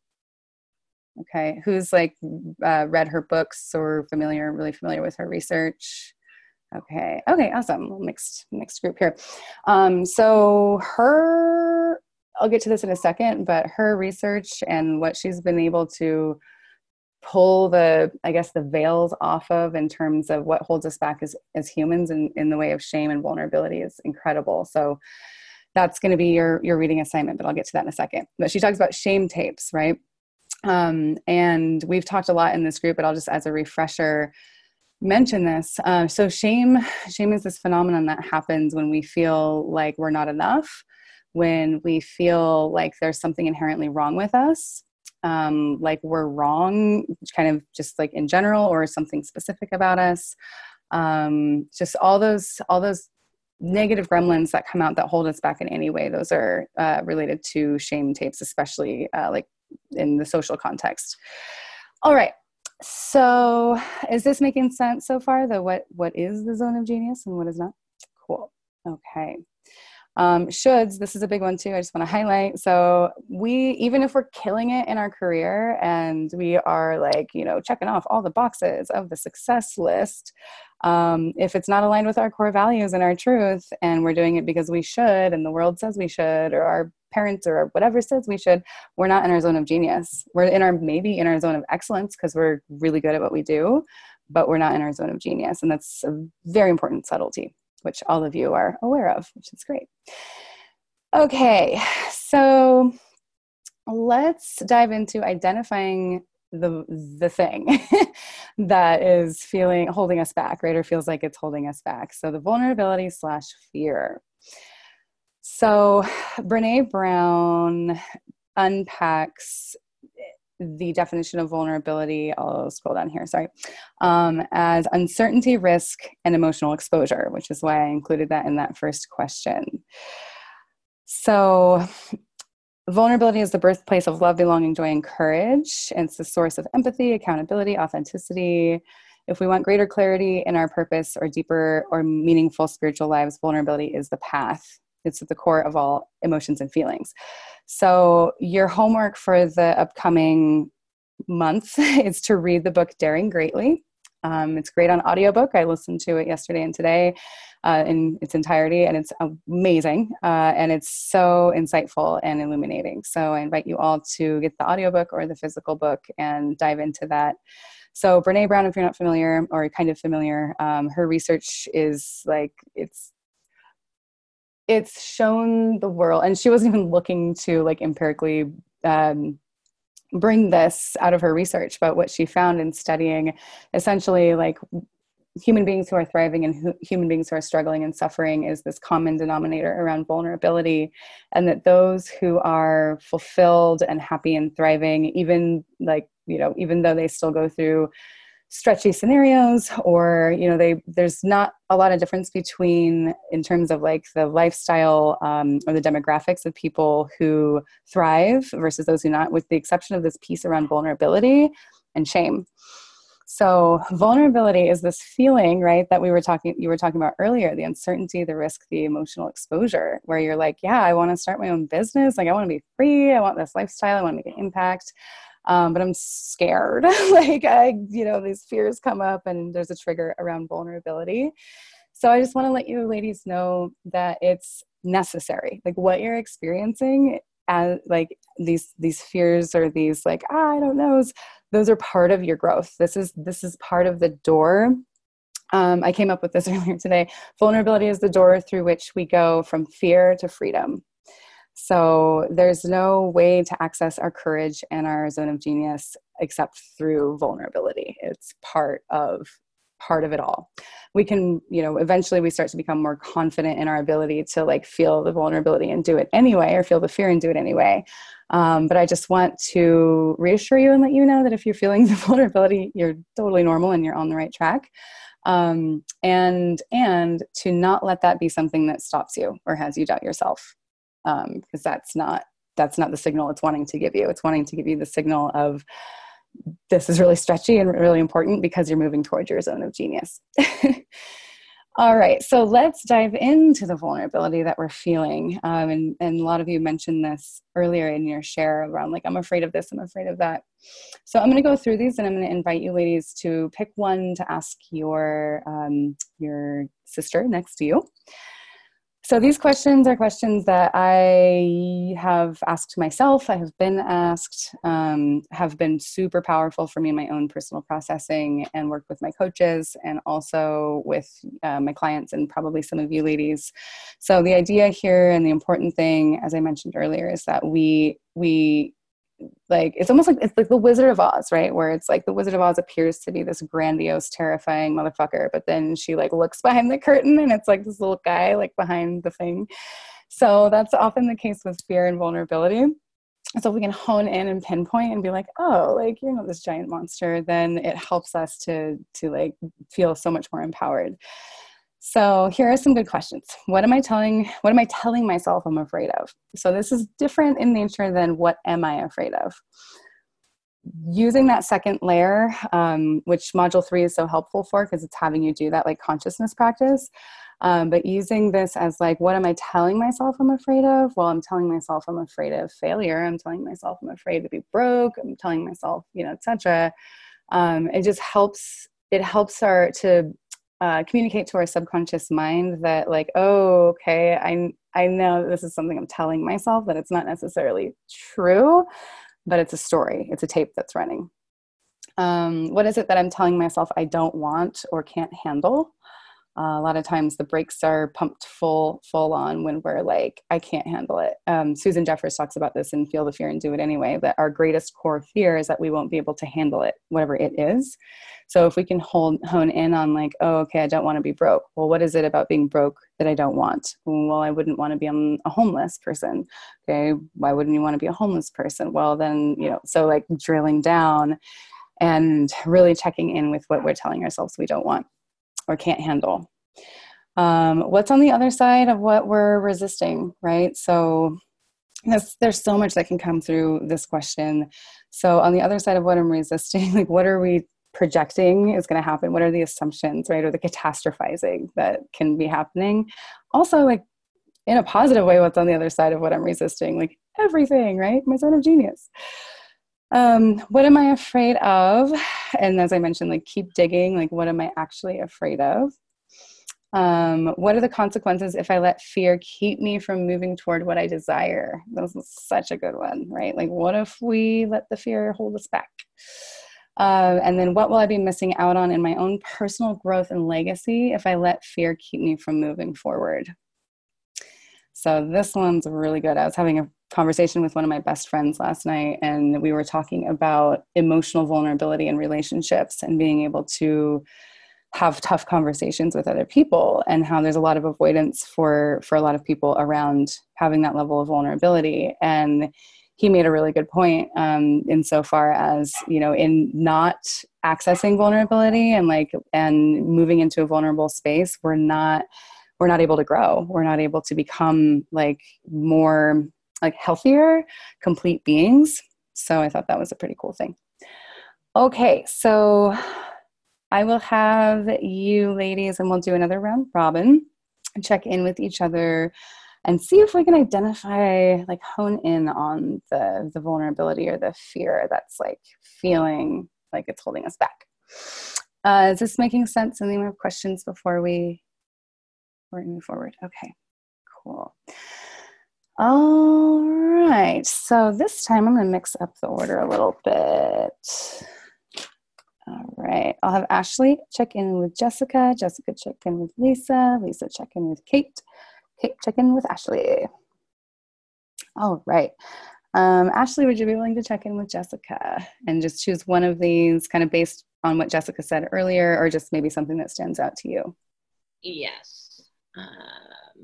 Okay, who's like uh, read her books or familiar, really familiar with her research? Okay, okay, awesome. Mixed, mixed group here. Um, so her, I'll get to this in a second, but her research and what she's been able to pull the, I guess, the veils off of in terms of what holds us back as, as humans in, in the way of shame and vulnerability is incredible. So that's going to be your, your reading assignment, but I'll get to that in a second. But she talks about shame tapes, right? Um, and we've talked a lot in this group, but I'll just, as a refresher, mention this. Uh, so shame, shame is this phenomenon that happens when we feel like we're not enough, when we feel like there's something inherently wrong with us, um, like we're wrong, kind of just like in general, or something specific about us. Um, just all those, all those negative gremlins that come out that hold us back in any way. Those are uh, related to shame tapes, especially uh, like in the social context. All right. So is this making sense so far? The what, what is the zone of genius and what is not? Cool. Okay. Um, shoulds, this is a big one too. I just want to highlight. So we, even if we're killing it in our career and we are like, you know, checking off all the boxes of the success list, um, if it's not aligned with our core values and our truth, and we're doing it because we should, and the world says we should, or our parents or whatever says we should, we're not in our zone of genius. We're in our, maybe in our zone of excellence because we're really good at what we do, but we're not in our zone of genius. And that's a very important subtlety, which all of you are aware of, which is great. Okay, so let's dive into identifying the the thing that is feeling, holding us back, right? Or feels like it's holding us back. So the vulnerability slash fear. So Brene Brown unpacks the definition of vulnerability, I'll scroll down here, sorry, um, as uncertainty, risk, and emotional exposure, which is why I included that in that first question. So vulnerability is the birthplace of love, belonging, joy, and courage. And it's the source of empathy, accountability, authenticity. If we want greater clarity in our purpose or deeper or meaningful spiritual lives, vulnerability is the path. It's at the core of all emotions and feelings. So your homework for the upcoming month is to read the book Daring Greatly. Um, it's great on audiobook. I listened to it yesterday and today uh, in its entirety, and it's amazing. Uh, and it's so insightful and illuminating. So I invite you all to get the audiobook or the physical book and dive into that So Brene Brown, if you're not familiar or kind of familiar, um, her research is like, it's, it's shown the world, and she wasn't even looking to like empirically um, bring this out of her research, but what she found in studying essentially like human beings who are thriving and hu- human beings who are struggling and suffering is this common denominator around vulnerability, and that those who are fulfilled and happy and thriving, even like, you know, even though they still go through stretchy scenarios, or, you know, they, there's not a lot of difference between in terms of like the lifestyle um, or the demographics of people who thrive versus those who not, with the exception of this piece around vulnerability and shame. So vulnerability is this feeling, right, that we were talking, you were talking about earlier, the uncertainty, the risk, the emotional exposure, where you're like, yeah, I want to start my own business. Like I want to be free. I want this lifestyle. I want to make an impact. Um, but I'm scared. like I, you know, these fears come up and there's a trigger around vulnerability. So I just want to let you ladies know that it's necessary. Like what you're experiencing as like these, these fears or these like, ah, I don't know, those are part of your growth. This is, this is part of the door. Um, I came up with this earlier today. Vulnerability is the door through which we go from fear to freedom. So there's no way to access our courage and our zone of genius except through vulnerability. It's part of part of it all. We can, you know, eventually we start to become more confident in our ability to like feel the vulnerability and do it anyway, or feel the fear and do it anyway. Um, but I just want to reassure you and let you know that if you're feeling the vulnerability, you're totally normal and you're on the right track. Um, and, and to not let that be something that stops you or has you doubt yourself. Um, because that's not, that's not the signal it's wanting to give you. It's wanting to give you the signal of this is really stretchy and really important because you're moving towards your zone of genius. All right. So let's dive into the vulnerability that we're feeling. Um, and, and a lot of you mentioned this earlier in your share around like, I'm afraid of this, I'm afraid of that. So I'm going to go through these and I'm going to invite you ladies to pick one to ask your, um, your sister next to you. So these questions are questions that I have asked myself, I have been asked, um, have been super powerful for me in my own personal processing and work with my coaches and also with uh, my clients and probably some of you ladies. So the idea here and the important thing, as I mentioned earlier, is that we, we, like, it's almost like, it's like the Wizard of Oz, right? Where it's like the Wizard of Oz appears to be this grandiose, terrifying motherfucker, but then she like looks behind the curtain and it's like this little guy like behind the thing. So that's often the case with fear and vulnerability. So if we can hone in and pinpoint and be like, oh, like, you're not this giant monster, then it helps us to, to like feel so much more empowered. So here are some good questions. What am I telling, what am I telling myself I'm afraid of? So this is different in nature than what am I afraid of? Using that second layer, um, which module three is so helpful for because it's having you do that like consciousness practice. Um, but using this as like, what am I telling myself I'm afraid of? Well, I'm telling myself I'm afraid of failure. I'm telling myself I'm afraid to be broke. I'm telling myself, you know, et cetera. Um, it just helps, it helps our to Uh, communicate to our subconscious mind that like, oh, okay, I, I know this is something I'm telling myself, that it's not necessarily true, but it's a story. It's a tape that's running. Um, what is it that I'm telling myself I don't want or can't handle? Uh, a lot of times the brakes are pumped full, full on when we're like, I can't handle it. Um, Susan Jeffers talks about this in Feel the Fear and Do It Anyway, that our greatest core fear is that we won't be able to handle it, whatever it is. So if we can hold, hone in on like, oh, okay, I don't want to be broke. Well, what is it about being broke that I don't want? Well, I wouldn't want to be a homeless person. Okay. Why wouldn't you want to be a homeless person? Well, then, you know, so like drilling down and really checking in with what we're telling ourselves we don't want or can't handle. Um, what's on the other side of what we're resisting, right? So there's, there's so much that can come through this question. So on the other side of what I'm resisting, like what are we projecting is going to happen? What are the assumptions, right? Or the catastrophizing that can be happening? Also, like in a positive way, what's on the other side of what I'm resisting? Like everything, right? My zone of genius. Um, what am I afraid of? And as I mentioned, like keep digging, like what am I actually afraid of? Um, what are the consequences if I let fear keep me from moving toward what I desire? This is such a good one, right? Like what if we let the fear hold us back? Uh, and then what will I be missing out on in my own personal growth and legacy if I let fear keep me from moving forward? So this one's really good. I was having a conversation with one of my best friends last night, and we were talking about emotional vulnerability in relationships and being able to have tough conversations with other people, and how there's a lot of avoidance for, for a lot of people around having that level of vulnerability. And he made a really good point um, insofar as, you know, in not accessing vulnerability and like, and moving into a vulnerable space, we're not, we're not able to grow. We're not able to become like more like healthier, complete beings. So I thought that was a pretty cool thing. Okay. So I will have you ladies, and we'll do another round robin and check in with each other and see if we can identify, like hone in on the, the vulnerability or the fear that's like feeling like it's holding us back. Uh, is this making sense? Any more questions before we, before we move forward? Okay, cool. All right. So this time I'm going to mix up the order a little bit. All right. I'll have Ashley check in with Jessica. Jessica check in with Lisa. Lisa check in with Kate. Kate check in with Ashley. All right. Um, Ashley, would you be willing to check in with Jessica and just choose one of these kind of based on what Jessica said earlier, or just maybe something that stands out to you? Yes. Um,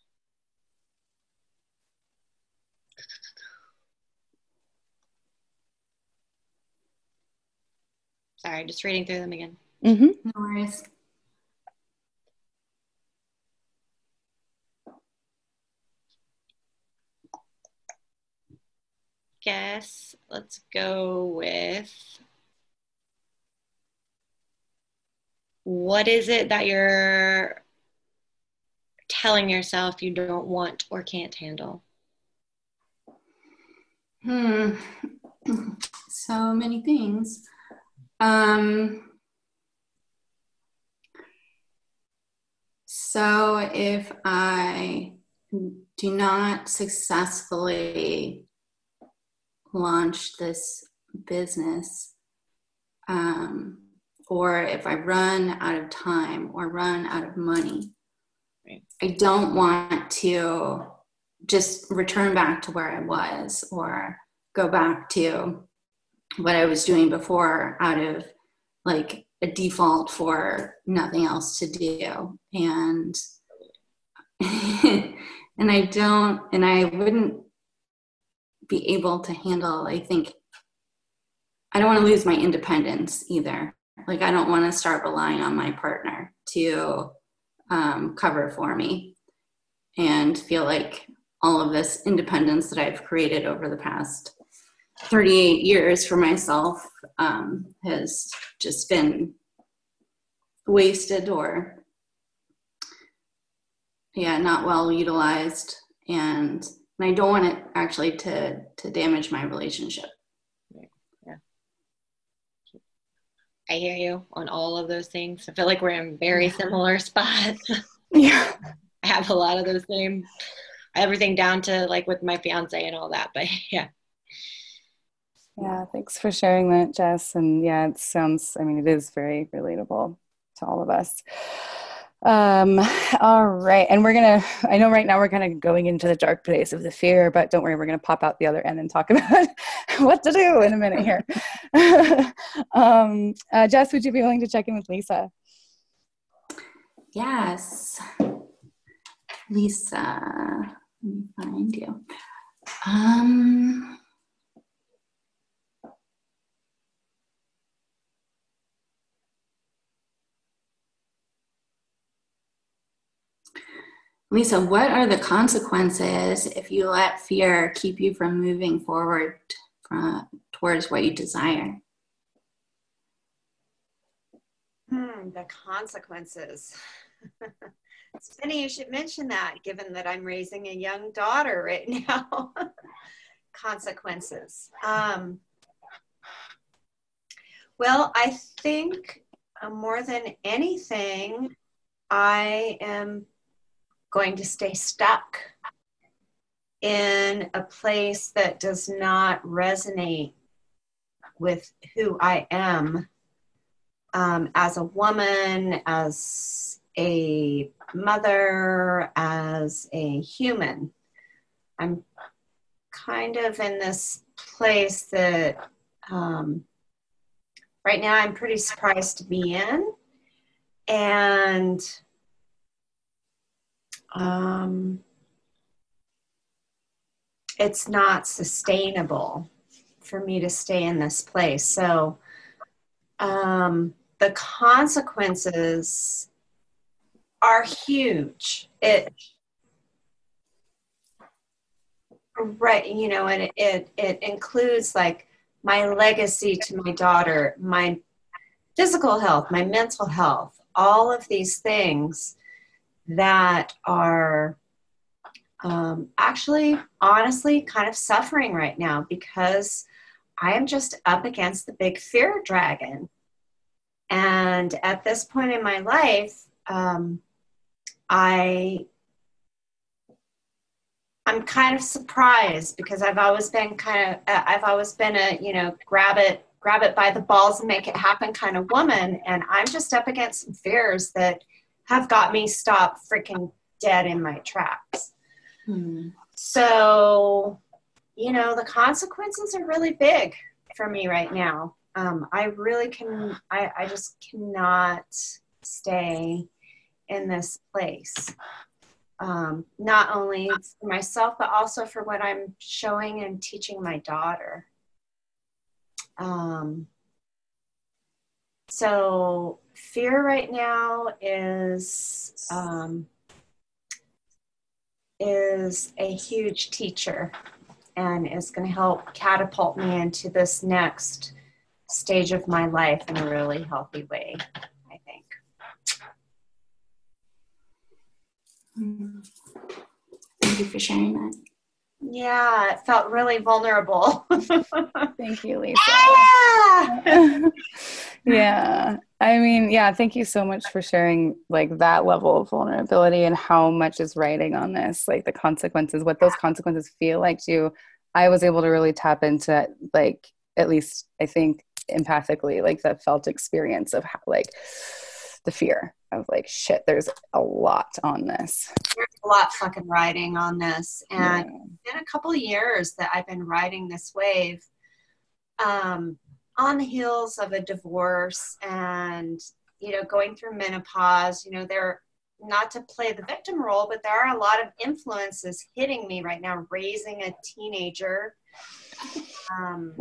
sorry, just reading through them again. Mm-hmm. No worries. Guess let's go with, what is it that you're telling yourself you don't want or can't handle? Hmm. So many things. Um, so if I do not successfully launch this business, um, or if I run out of time or run out of money, Right. I don't want to just return back to where I was or go back to what I was doing before out of like a default for nothing else to do. And and I don't, and I wouldn't be able to handle, I think, I don't want to lose my independence either. Like, I don't want to start relying on my partner to um, cover for me and feel like all of this independence that I've created over the past thirty-eight years for myself um, has just been wasted or, yeah, not well utilized. And, and I don't want it actually to, to damage my relationship. Yeah. I hear you on all of those things. I feel like we're in very similar spots. Yeah. I have a lot of those same, everything down to like with my fiance and all that, but yeah. Yeah, thanks for sharing that, Jess. And yeah, it sounds, I mean, it is very relatable to all of us. Um, all right. And we're going to, I know right now we're kind of going into the dark place of the fear, but don't worry, we're going to pop out the other end and talk about what to do in a minute here. um, uh, Jess, would you be willing to check in with Lisa? Yes. Lisa, let me find you. Um, Lisa, what are the consequences if you let fear keep you from moving forward from, towards what you desire? Hmm, the consequences. It's funny you should mention that, given that I'm raising a young daughter right now. Consequences. Um, well, I think uh, more than anything, I am going to stay stuck in a place that does not resonate with who I am um, as a woman, as a mother, as a human. I'm kind of in this place that um, right now I'm pretty surprised to be in. And um, it's not sustainable for me to stay in this place. So um, the consequences are huge. It, right, you know, and it, it, it includes like my legacy to my daughter, my physical health, my mental health, all of these things that are um, actually, honestly, kind of suffering right now because I am just up against the big fear dragon. And at this point in my life, um, I, I'm kind of surprised because I've always been kind of, uh, I've always been a, you know, grab it, grab it by the balls and make it happen kind of woman. And I'm just up against some fears that have got me stopped freaking dead in my tracks. Hmm. So, you know, the consequences are really big for me right now. Um, I really can, I, I just cannot stay in this place. Um, not only for myself, but also for what I'm showing and teaching my daughter. Um, so fear right now is, um, is a huge teacher and is going to help catapult me into this next stage of my life in a really healthy way, I think. Thank you for sharing that. Yeah, it felt really vulnerable. Thank you, Lisa. Ah! Yeah. I mean, yeah, thank you so much for sharing like that level of vulnerability and how much is riding on this, like the consequences, what those consequences feel like to you. I was able to really tap into like, at least I think empathically, like the felt experience of how, like the fear of like, shit, there's a lot on this. There's a lot fucking riding on this. And yeah. It's been a couple of years that I've been riding this wave um, on the heels of a divorce and, you know, going through menopause. You know, there, not to play the victim role, but there are a lot of influences hitting me right now, raising a teenager. Um,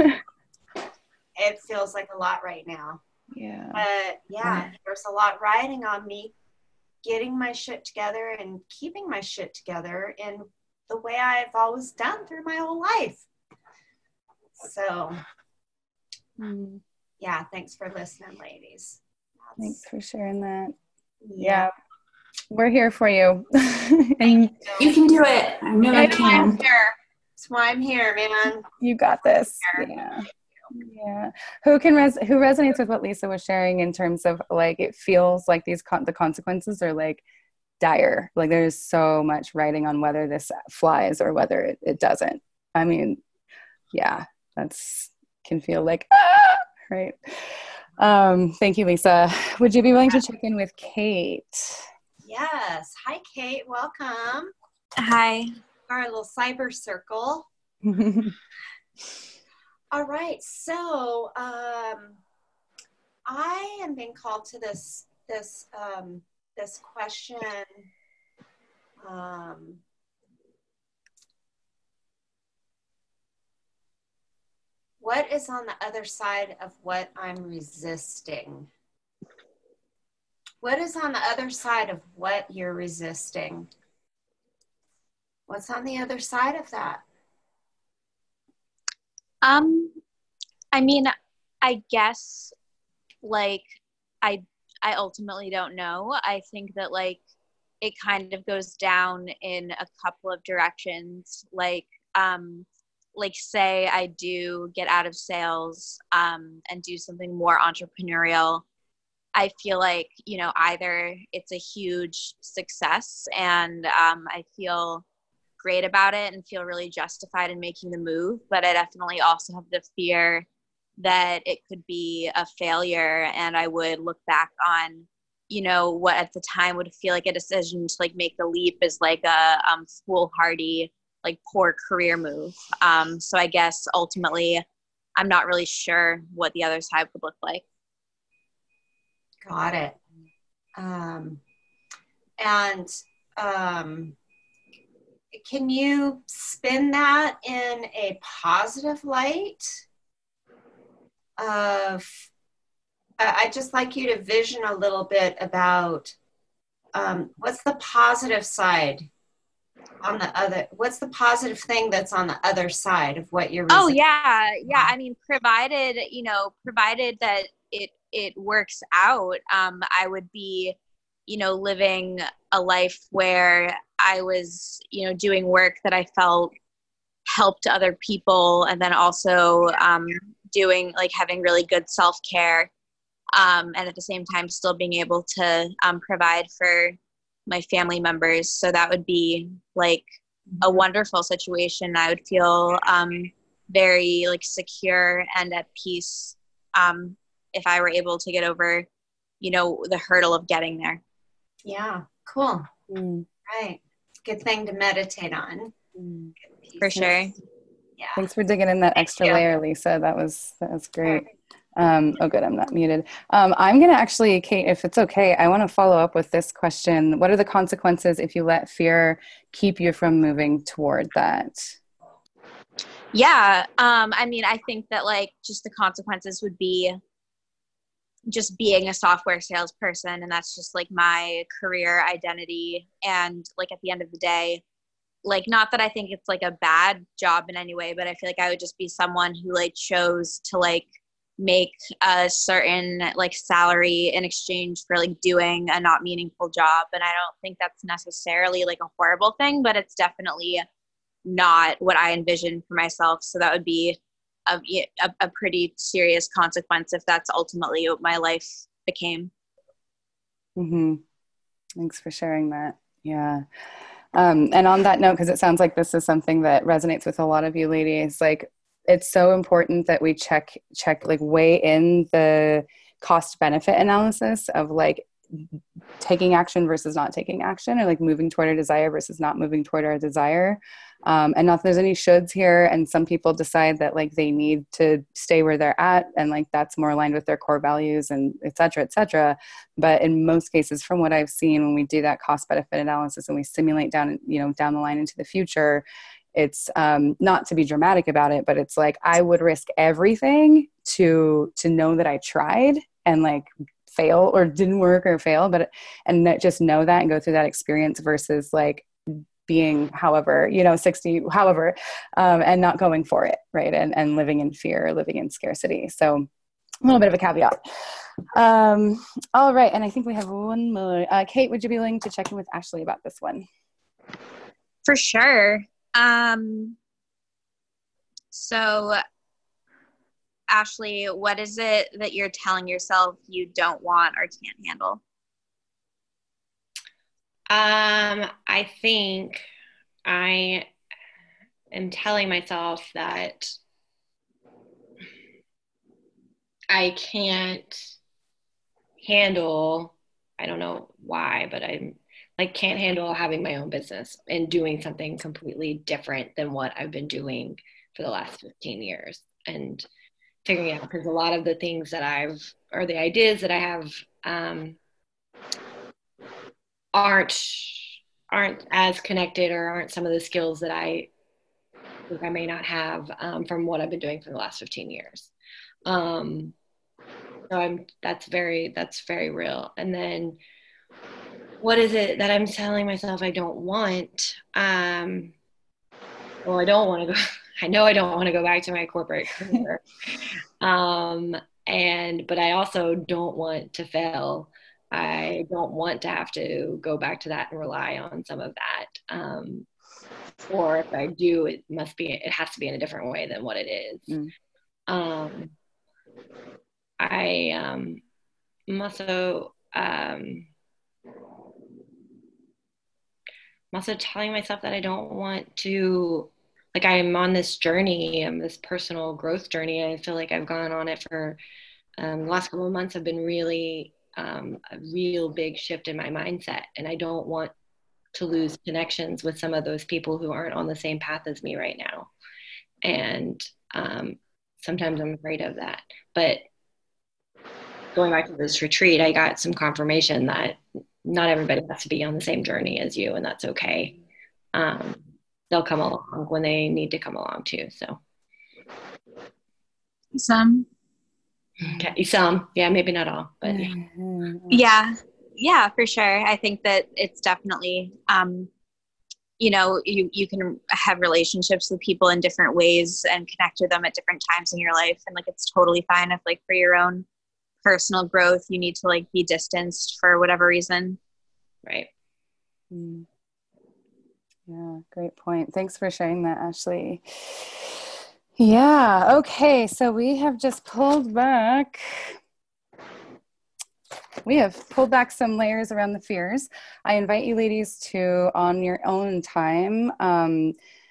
it feels like a lot right now. Yeah. But yeah, there's a lot riding on me getting my shit together and keeping my shit together in the way I've always done through my whole life. So, mm. yeah, thanks for listening, ladies. That's, thanks for sharing that. Yeah. yeah. We're here for you. And you can do it. I know you can. I'm here. That's why I'm here, man. You got this. Yeah. Yeah. Who can res- who resonates with what Lisa was sharing in terms of like it feels like these con- the consequences are like dire. Like there's so much writing on whether this flies or whether it, it doesn't. I mean, yeah, that's can feel like ah, right. Um, thank you, Lisa. Would you be willing to check in with Kate? Yes. Hi, Kate. Welcome. Hi. Our little cyber circle. All right, so um, I am being called to this this um, this question. Um, what is on the other side of what I'm resisting? What is on the other side of what you're resisting? What's on the other side of that? Um, I mean, I guess, like, I, I ultimately don't know. I think that, like, it kind of goes down in a couple of directions. Like, um, like, say I do get out of sales, um, and do something more entrepreneurial. I feel like, you know, either it's a huge success and, um, I feel great about it and feel really justified in making the move, but I definitely also have the fear that it could be a failure, and I would look back on, you know, what at the time would feel like a decision to like make the leap is like a um, foolhardy, like poor career move. Um, so I guess ultimately, I'm not really sure what the other side would look like. Got it. Um, and um, can you spin that in a positive light of, I- I'd just like you to vision a little bit about um, what's the positive side on the other, what's the positive thing that's on the other side of what you're Oh resisting? yeah, yeah. I mean, provided, you know, provided that it it works out, um, I would be, you know, living a life where I was, you know, doing work that I felt helped other people, and then also um, doing like having really good self care, um, and at the same time still being able to um, provide for my family members. So that would be like a wonderful situation. I would feel um, very like secure and at peace um, if I were able to get over, you know, the hurdle of getting there. Yeah, cool. Mm. Right. Good thing to meditate on. Mm. For sure. Yeah. Thanks for digging in that extra you. layer, Lisa. That was that was great. Um, oh, good. I'm not muted. Um, I'm going to actually, Kate, if it's okay, I want to follow up with this question. What are the consequences if you let fear keep you from moving toward that? Yeah. Um, I mean, I think that like just the consequences would be just being a software salesperson, and that's just like my career identity. And like at the end of the day, like not that I think it's like a bad job in any way, but I feel like I would just be someone who like chose to like make a certain like salary in exchange for like doing a not meaningful job. And I don't think that's necessarily like a horrible thing, but it's definitely not what I envisioned for myself. So that would be a, a, a pretty serious consequence if that's ultimately what my life became. Mm-hmm. Thanks for sharing that. Yeah. Um, and on that note, because it sounds like this is something that resonates with a lot of you ladies, like it's so important that we check, check, like weigh in the cost benefit analysis of like taking action versus not taking action, or like moving toward our desire versus not moving toward our desire. Um, and not that there's any shoulds here. And some people decide that like they need to stay where they're at, and like that's more aligned with their core values, and et cetera, et cetera. But in most cases, from what I've seen, when we do that cost benefit analysis and we simulate down, you know, down the line into the future, it's um, not to be dramatic about it, but it's like, I would risk everything to, to know that I tried and like fail or didn't work or fail, but, and that, just know that and go through that experience versus like being, however, you know, sixty, however, um, and not going for it. Right. And, and living in fear, living in scarcity. So a little bit of a caveat. Um, all right. And I think we have one more. Uh, Kate, would you be willing to check in with Ashley about this one? For sure. Um, so Ashley, what is it that you're telling yourself you don't want or can't handle? Um, I think I am telling myself that I can't handle, I don't know why, but I'm like can't handle having my own business and doing something completely different than what I've been doing for the last fifteen years, and figuring out, because a lot of the things that I've, or the ideas that I have, um, aren't aren't as connected, or aren't some of the skills that I think I may not have um, from what I've been doing for the last fifteen years. Um, so I'm that's very that's very real. And then what is it that I'm telling myself I don't want? Um, well, I don't want to go. I know I don't want to go back to my corporate career. um, and but I also don't want to fail. I don't want to have to go back to that and rely on some of that. Um, or if I do, it must be, it has to be in a different way than what it is. Mm. Um, I um, am also, um, I'm also telling myself that I don't want to like I'm on this journey, I'm this personal growth journey. I feel like I've gone on it for um, the last couple of months have been really um, a real big shift in my mindset. And I don't want to lose connections with some of those people who aren't on the same path as me right now. And um, sometimes I'm afraid of that. But going back to this retreat, I got some confirmation that not everybody has to be on the same journey as you, and that's okay. Um, they'll come along when they need to come along too. So some, okay, some, yeah, maybe not all, but yeah. yeah, yeah, for sure. I think that it's definitely, um, you know, you, you can have relationships with people in different ways and connect with them at different times in your life. And like, it's totally fine if like for your own personal growth, you need to like be distanced for whatever reason. Right. Mm. Yeah, great point. Thanks for sharing that, Ashley. Yeah, okay, so we have just pulled back, we have pulled back some layers around the fears. I invite you ladies to, on your own time, um,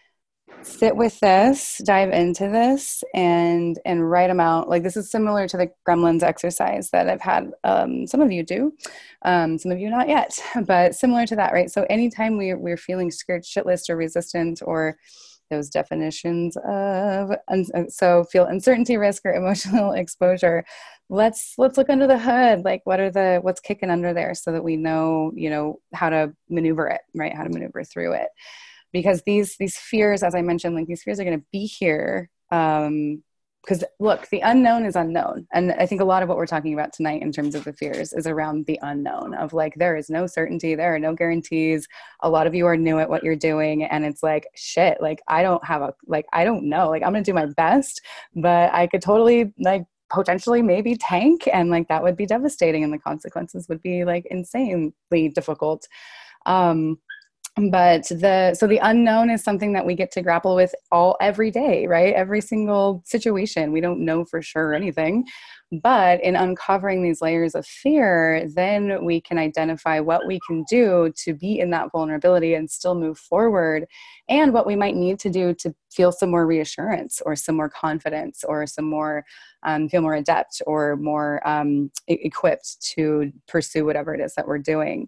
sit with this, dive into this, and and write them out. Like, this is similar to the Gremlins exercise that I've had um, some of you do, um, some of you not yet, but similar to that, right? So anytime we, we're feeling scared shitless or resistant, or those definitions of, un- so feel uncertainty, risk, or emotional exposure, let's let's look under the hood. Like, what are the what's kicking under there, so that we know, you know, how to maneuver it, right? How to maneuver through it. Because these these fears, as I mentioned, like these fears are going to be here. Um, because look, the unknown is unknown. And I think a lot of what we're talking about tonight in terms of the fears is around the unknown of like, there is no certainty, there are no guarantees. A lot of you are new at what you're doing. And it's like, shit, like, I don't have a, like, I don't know, like, I'm going to do my best, but I could totally like potentially maybe tank. And like, that would be devastating. And the consequences would be like insanely difficult. Um, But the, so the unknown is something that we get to grapple with all every day, right? Every single situation. We don't know for sure anything, but in uncovering these layers of fear, then we can identify what we can do to be in that vulnerability and still move forward, and what we might need to do to feel some more reassurance or some more confidence or some more, um, feel more adept or more um, e- equipped to pursue whatever it is that we're doing.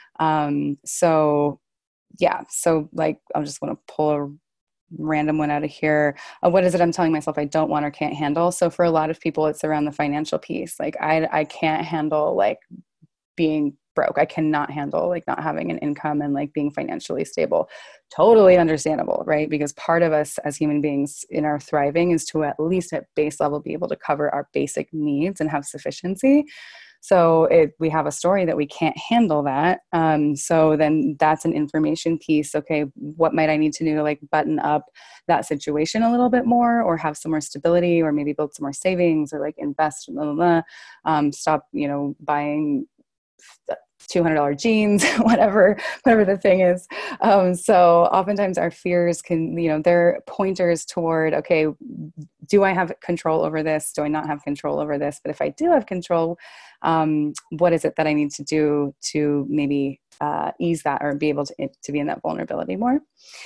Um, so yeah, so like, I just want to pull a random one out of here. Uh, what is it I'm telling myself I don't want or can't handle? So for a lot of people, it's around the financial piece. Like, I, I can't handle like being broke. I cannot handle like not having an income and like being financially stable. Totally understandable, right? Because part of us as human beings in our thriving is to at least at base level be able to cover our basic needs and have sufficiency. So if we have a story that we can't handle that, um, so then that's an information piece. Okay, what might I need to do to like button up that situation a little bit more, or have some more stability, or maybe build some more savings, or like invest, blah, blah, blah. Um, stop, you know, buying two hundred dollars jeans, whatever, whatever the thing is. Um, so oftentimes our fears can, you know, they're pointers toward, okay, do I have control over this? Do I not have control over this? But if I do have control, um, what is it that I need to do to maybe uh, ease that, or be able to, to be in that vulnerability more?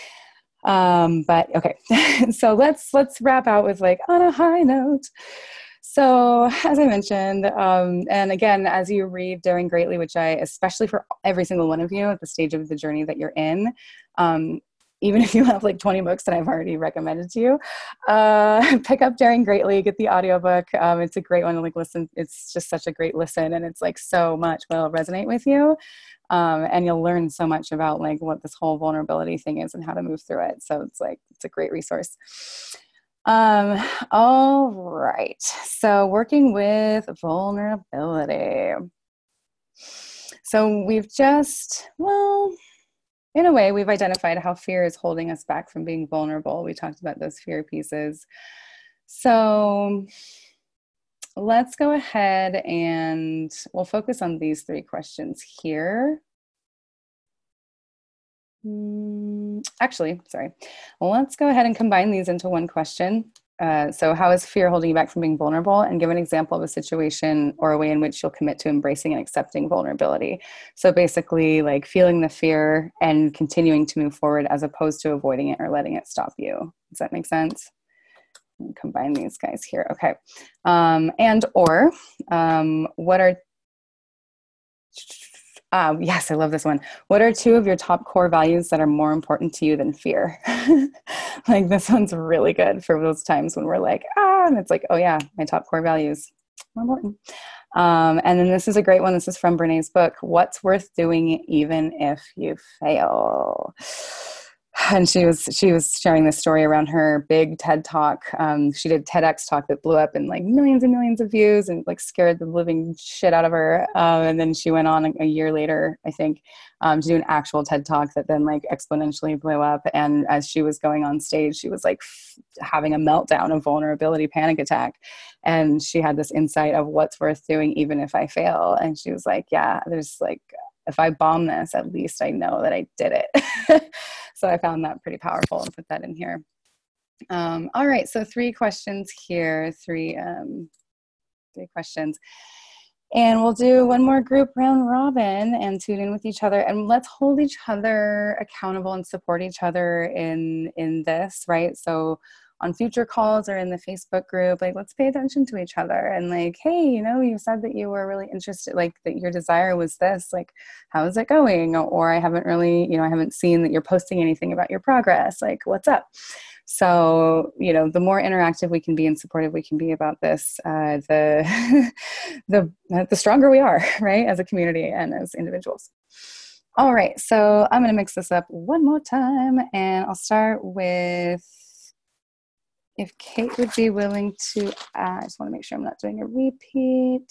Um, but okay, so let's, let's wrap out with like on a high note. So as I mentioned, um, and again, as you read Daring Greatly, which I, especially for every single one of you at the stage of the journey that you're in, um, even if you have like twenty books that I've already recommended to you, uh, pick up Daring Greatly, get the audiobook. Um, it's a great one to like listen. It's just such a great listen, and it's like so much will resonate with you. Um, and you'll learn so much about like what this whole vulnerability thing is and how to move through it. So it's like, it's a great resource. Um, all right. So working with vulnerability. So we've just, well, in a way, we've identified how fear is holding us back from being vulnerable. We talked about those fear pieces. So let's go ahead and we'll focus on these three questions here. Actually, sorry. Let's go ahead and combine these into one question. Uh, so how is fear holding you back from being vulnerable? And give an example of a situation or a way in which you'll commit to embracing and accepting vulnerability. So basically like feeling the fear and continuing to move forward as opposed to avoiding it or letting it stop you. Does that make sense? Combine these guys here. Okay. Um, and or um, what are Um, yes, I love this one. What are two of your top core values that are more important to you than fear? Like this one's really good for those times when we're like, ah, and it's like, oh yeah, my top core values more important. Um, and then this is a great one. This is from Brené's book, What's Worth Doing Even If You Fail? And she was she was sharing this story around her big TED talk. Um, she did TEDx talk that blew up in like millions and millions of views and like scared the living shit out of her. Um, and then she went on a, a year later, I think, um, to do an actual TED talk that then like exponentially blew up. And as she was going on stage, she was like f- having a meltdown, a vulnerability panic attack. And she had this insight of what's worth doing even if I fail. And she was like, yeah, there's like, if I bomb this, at least I know that I did it. So I found that pretty powerful and put that in here. Um, all right, so three questions here, three, um, three questions. And we'll do one more group round robin and tune in with each other. And let's hold each other accountable and support each other in, in this, right? So on future calls or in the Facebook group, like, let's pay attention to each other and like, hey, you know, you said that you were really interested, like that your desire was this, like, how is it going? Or I haven't really, you know, I haven't seen that you're posting anything about your progress. Like, what's up? So, you know, the more interactive we can be and supportive we can be about this, uh, the, the, the stronger we are, right? As a community and as individuals. All right. So I'm going to mix this up one more time and I'll start with, if Kate would be willing to, uh, I just want to make sure I'm not doing a repeat.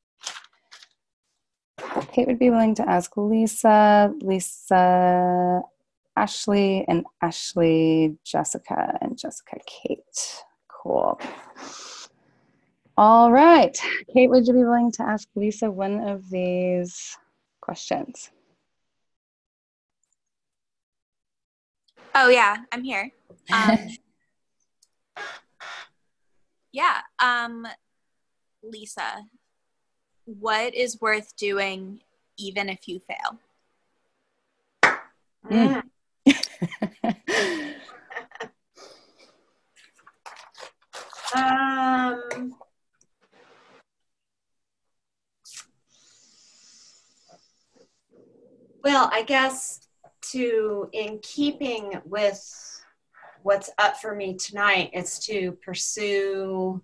Kate would be willing to ask Lisa, Lisa, Ashley, and Ashley, Jessica, and Jessica, Kate. Cool. All right. Kate, would you be willing to ask Lisa one of these questions? Oh, yeah, I'm here. Um, yeah. Um, Lisa, what is worth doing even if you fail? Mm. um, well, I guess to, in keeping with what's up for me tonight, it's to pursue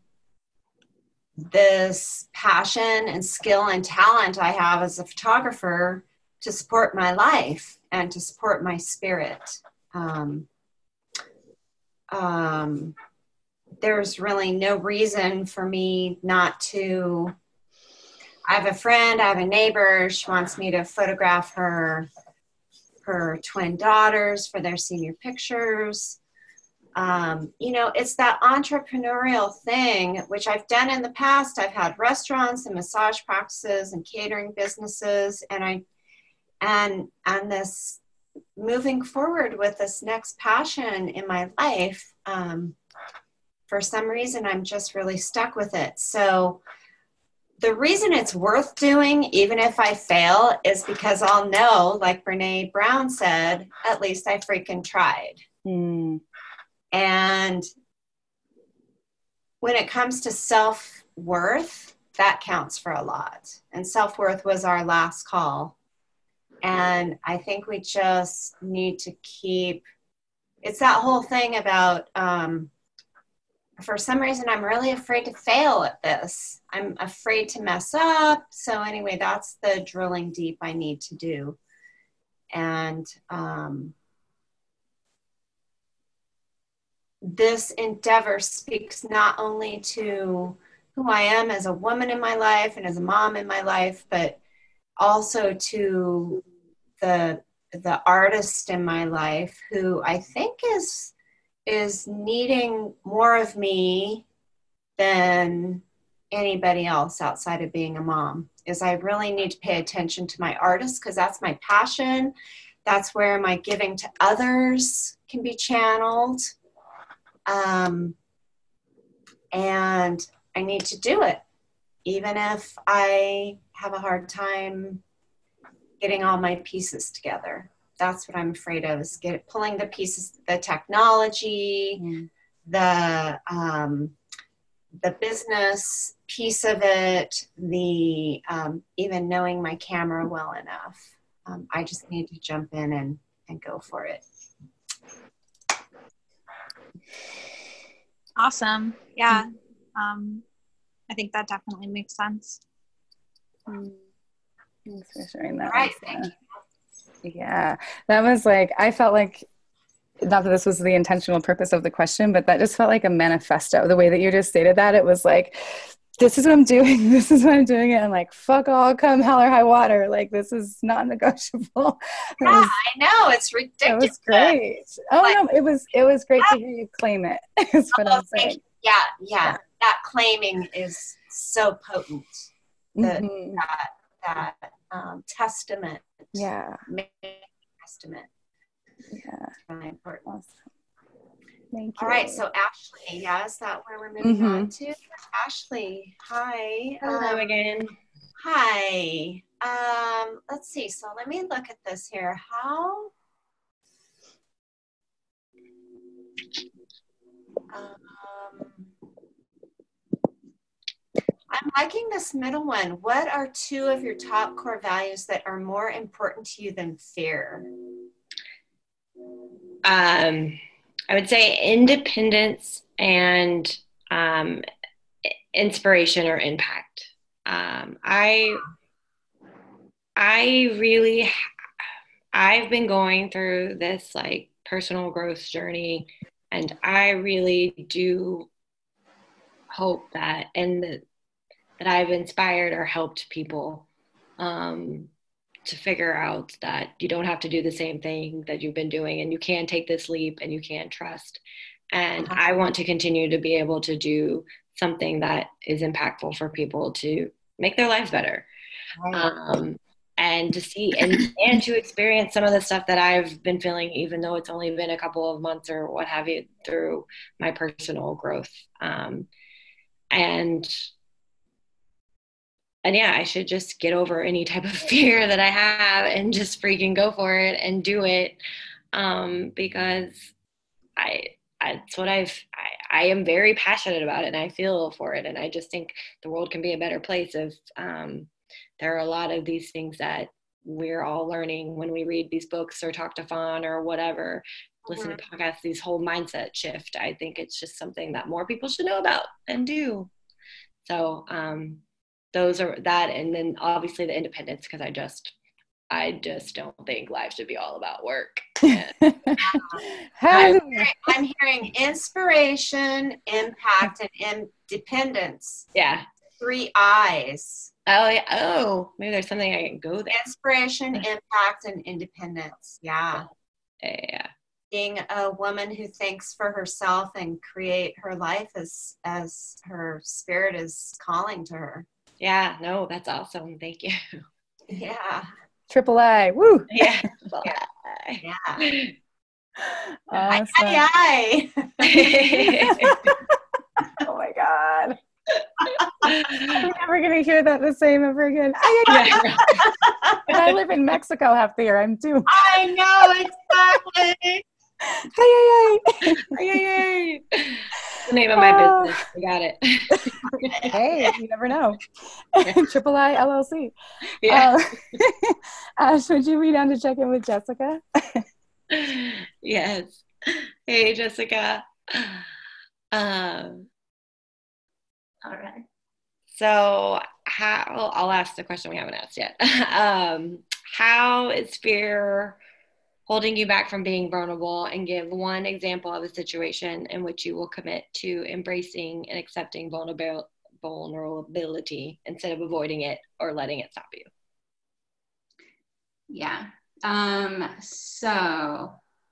this passion and skill and talent I have as a photographer to support my life and to support my spirit. Um, um, there's really no reason for me not to. I have a friend, I have a neighbor, she wants me to photograph her, her twin daughters for their senior pictures. Um, you know, it's that entrepreneurial thing, which I've done in the past. I've had restaurants and massage practices and catering businesses, and I, and, and this moving forward with this next passion in my life, um, for some reason, I'm just really stuck with it. So the reason it's worth doing, even if I fail, is because I'll know, like Brené Brown said, at least I freaking tried. Mm. And when it comes to self-worth, that counts for a lot. And self-worth was our last call. And I think we just need to keep, it's that whole thing about, um, for some reason, I'm really afraid to fail at this. I'm afraid to mess up. So anyway, that's the drilling deep I need to do. And, um, this endeavor speaks not only to who I am as a woman in my life and as a mom in my life, but also to the the artist in my life who I think is is needing more of me than anybody else outside of being a mom. Is I really need to pay attention to my artist because that's my passion. That's where my giving to others can be channeled. Um, and I need to do it, even if I have a hard time getting all my pieces together. That's what I'm afraid of, is get pulling the pieces, the technology, mm. the um, the business piece of it, the um, even knowing my camera well enough. Um, I just need to jump in and, and go for it. Awesome. Yeah. Um, I think that definitely makes sense. Thanks for sharing that. All right, thank you. Yeah, that was like, I felt like, not that this was the intentional purpose of the question, but that just felt like a manifesto. The way that you just stated that, it was like, this is what I'm doing. This is what I'm doing. It. And like, fuck all, come hell or high water. Like, this is not negotiable. Yeah, was, I know. It's ridiculous. It was great. Oh, like, no, it was, it was great yeah. to hear you claim it. Is what oh, I'm saying. Yeah, yeah, yeah. That claiming is so potent. That, mm-hmm. that, that um, testament. Yeah. Testament. Yeah. Really important. Awesome. Thank you. All right, so Ashley, yeah, is that where we're moving mm-hmm. on to? Ashley, hi. Hello um, again. Hi. Um, let's see. So let me look at this here. How? Um, I'm liking this middle one. What are two of your top core values that are more important to you than fear? Um, I would say independence and um, inspiration or impact. Um, I, I really, I've been going through this like personal growth journey, and I really do hope that, and that, that I've inspired or helped people um, to figure out that you don't have to do the same thing that you've been doing, and you can take this leap and you can trust. And I want to continue to be able to do something that is impactful for people to make their lives better. Um, and to see and, and to experience some of the stuff that I've been feeling, even though it's only been a couple of months or what have you, through my personal growth. Um, and And yeah, I should just get over any type of fear that I have and just freaking go for it and do it. Um, because I, it's what I've, I, I am very passionate about it, and I feel for it. And I just think the world can be a better place if um, there are a lot of these things that we're all learning when we read these books or talk to Fawn or whatever, listen to podcasts, these whole mindset shift. I think it's just something that more people should know about and do. So, um, those are that, and then obviously the independence, because I just, I just don't think life should be all about work. I'm, hearing, I'm hearing inspiration, impact, and independence. Yeah. Three I's. Oh yeah. Oh, maybe there's something I can go there. Inspiration, impact, and independence. Yeah. Yeah. yeah. Being a woman who thinks for herself and create her life as as her spirit is calling to her. Yeah, no, that's awesome. Thank you. Yeah. Triple A. Woo. Yeah. Yeah. yeah. Awesome. Aye, aye. Oh my God. I'm never going to hear that the same ever again. Aye, aye, aye. And I live in Mexico half the year. I'm doomed. I know, exactly. Hey, hey, hey. Hey, hey, hey. The name of my Oh. business. I got it. Hey, you never know. Triple I L L C. Yeah. Uh, Ash, would you read on to check in with Jessica? Yes. Hey, Jessica. Um, all right. So how, I'll ask the question we haven't asked yet. Um, how is fear holding you back from being vulnerable, and give one example of a situation in which you will commit to embracing and accepting vulnerabil- vulnerability instead of avoiding it or letting it stop you? Yeah. Um, so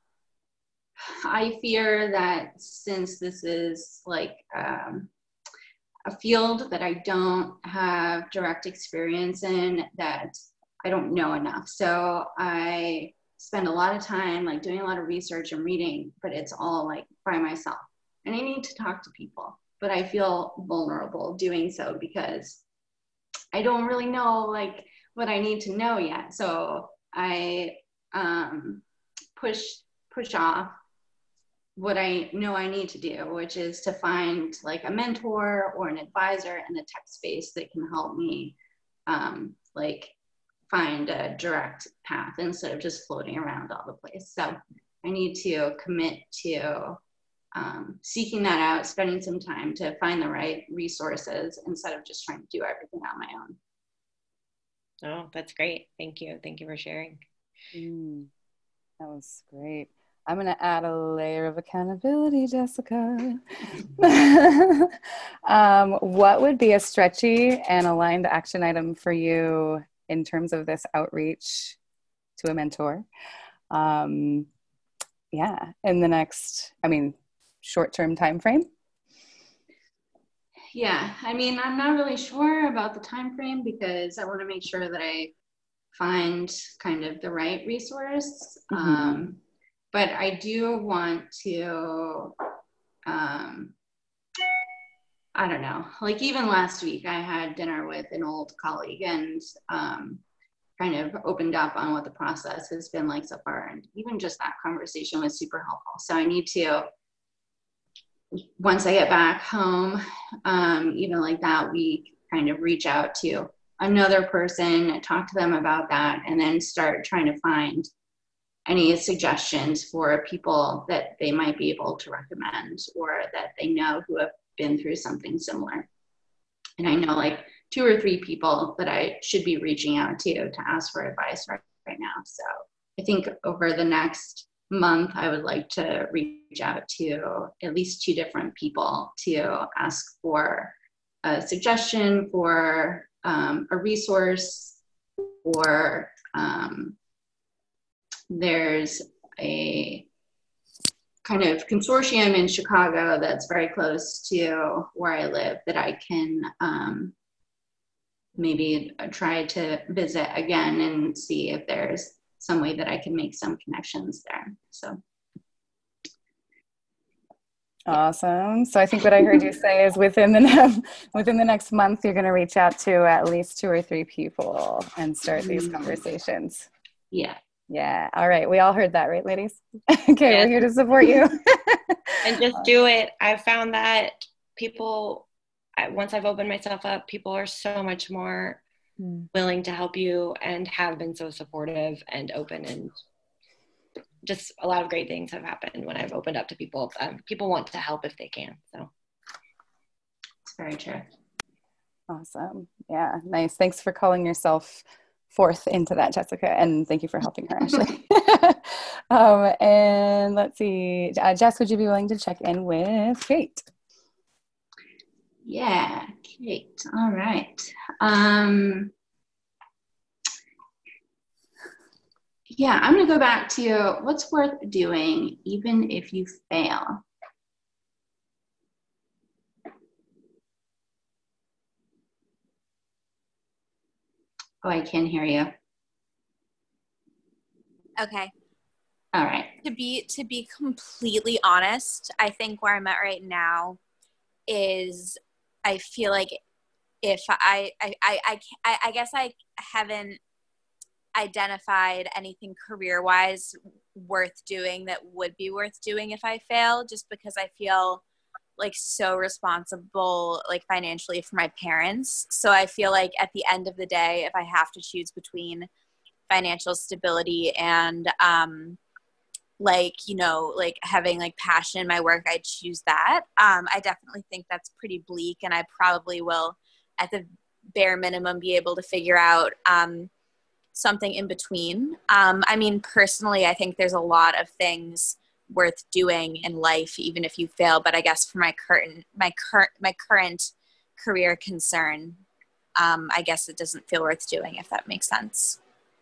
I fear that since this is like um, a field that I don't have direct experience in, that I don't know enough. So I spend a lot of time like doing a lot of research and reading, but it's all like by myself. And I need to talk to people, but I feel vulnerable doing so because I don't really know like what I need to know yet. So I um, push push off what I know I need to do, which is to find like a mentor or an advisor in the tech space that can help me um, like find a direct path instead of just floating around all the place. So I need to commit to um, seeking that out, spending some time to find the right resources instead of just trying to do everything on my own. Oh, that's great. Thank you. Thank you for sharing. Mm, that was great. I'm going to add a layer of accountability, Jessica. um, what would be a stretchy and aligned action item for you in terms of this outreach to a mentor? Um, yeah, in the next, I mean, short-term time frame? Yeah, I mean, I'm not really sure about the time frame because I want to make sure that I find kind of the right resource. Mm-hmm. Um, but I do want to, um, I don't know, like even last week I had dinner with an old colleague and um, kind of opened up on what the process has been like so far. And even just that conversation was super helpful. So I need to, once I get back home, um, even like that week, kind of reach out to another person, talk to them about that, and then start trying to find any suggestions for people that they might be able to recommend or that they know who have been through something similar. And I know like two or three people that I should be reaching out to to ask for advice right, right now. So I think over the next month, I would like to reach out to at least two different people to ask for a suggestion for um, a resource, or um, there's a kind of consortium in Chicago that's very close to where I live that I can um, maybe try to visit again and see if there's some way that I can make some connections there. So. Awesome. So I think what I heard you say is within the ne- within the next month, you're going to reach out to at least two or three people and start these conversations. Yeah. Yeah. All right. We all heard that, right, ladies? Okay. Yes. We're here to support you. And just do it. I've found that people, I, once I've opened myself up, people are so much more mm. willing to help you and have been so supportive and open, and just a lot of great things have happened when I've opened up to people. Um, people want to help if they can. So it's very true. Awesome. Yeah. Nice. Thanks for calling yourself forth into that, Jessica. And thank you for helping her, Ashley. um, and let's see, uh, Jess, would you be willing to check in with Kate? Yeah, Kate. All right. Um, Yeah, I'm going to go back to what's worth doing even if you fail. Oh, I can't hear you. Okay. All right. To be to be completely honest, I think where I'm at right now is I feel like if I I I I, I guess I haven't identified anything career-wise worth doing that would be worth doing if I fail, just because I feel like so responsible like financially for my parents. So I feel like at the end of the day, if I have to choose between financial stability and um like, you know, like having like passion in my work, I choose that. Um, I definitely think that's pretty bleak, and I probably will at the bare minimum be able to figure out um something in between. Um, I mean, personally, I think there's a lot of things worth doing in life, even if you fail. But I guess for my current, my current, my current career concern, um, I guess it doesn't feel worth doing, if that makes sense.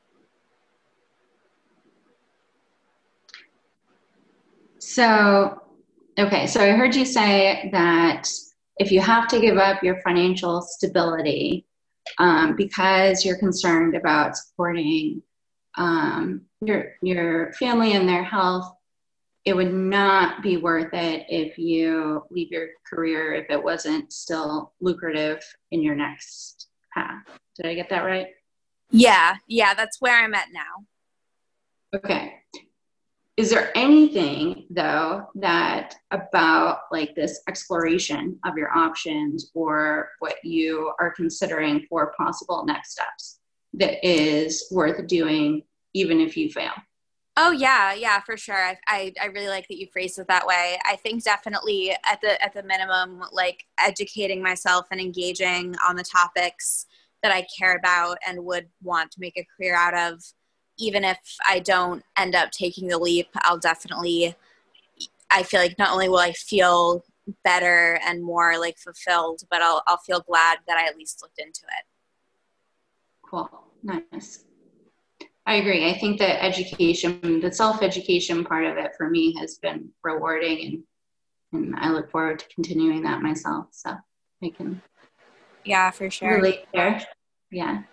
So, okay. So I heard you say that if you have to give up your financial stability, Um, because you're concerned about supporting um, your your family and their health, it would not be worth it if you leave your career if it wasn't still lucrative in your next path. Did I get that right? Yeah, yeah, that's where I'm at now. Okay. Is there anything though that about like this exploration of your options or what you are considering for possible next steps that is worth doing even if you fail? Oh yeah, yeah, for sure. I, I I really like that you phrased it that way. I think definitely at the at the minimum, like educating myself and engaging on the topics that I care about and would want to make a career out of. Even if I don't end up taking the leap, I'll definitely, I feel like not only will I feel better and more like fulfilled, but I'll I'll feel glad that I at least looked into it. Cool. Nice. I agree. I think that education, the self-education part of it for me has been rewarding, and, and I look forward to continuing that myself. So I can Yeah, for sure. relate there. Yeah.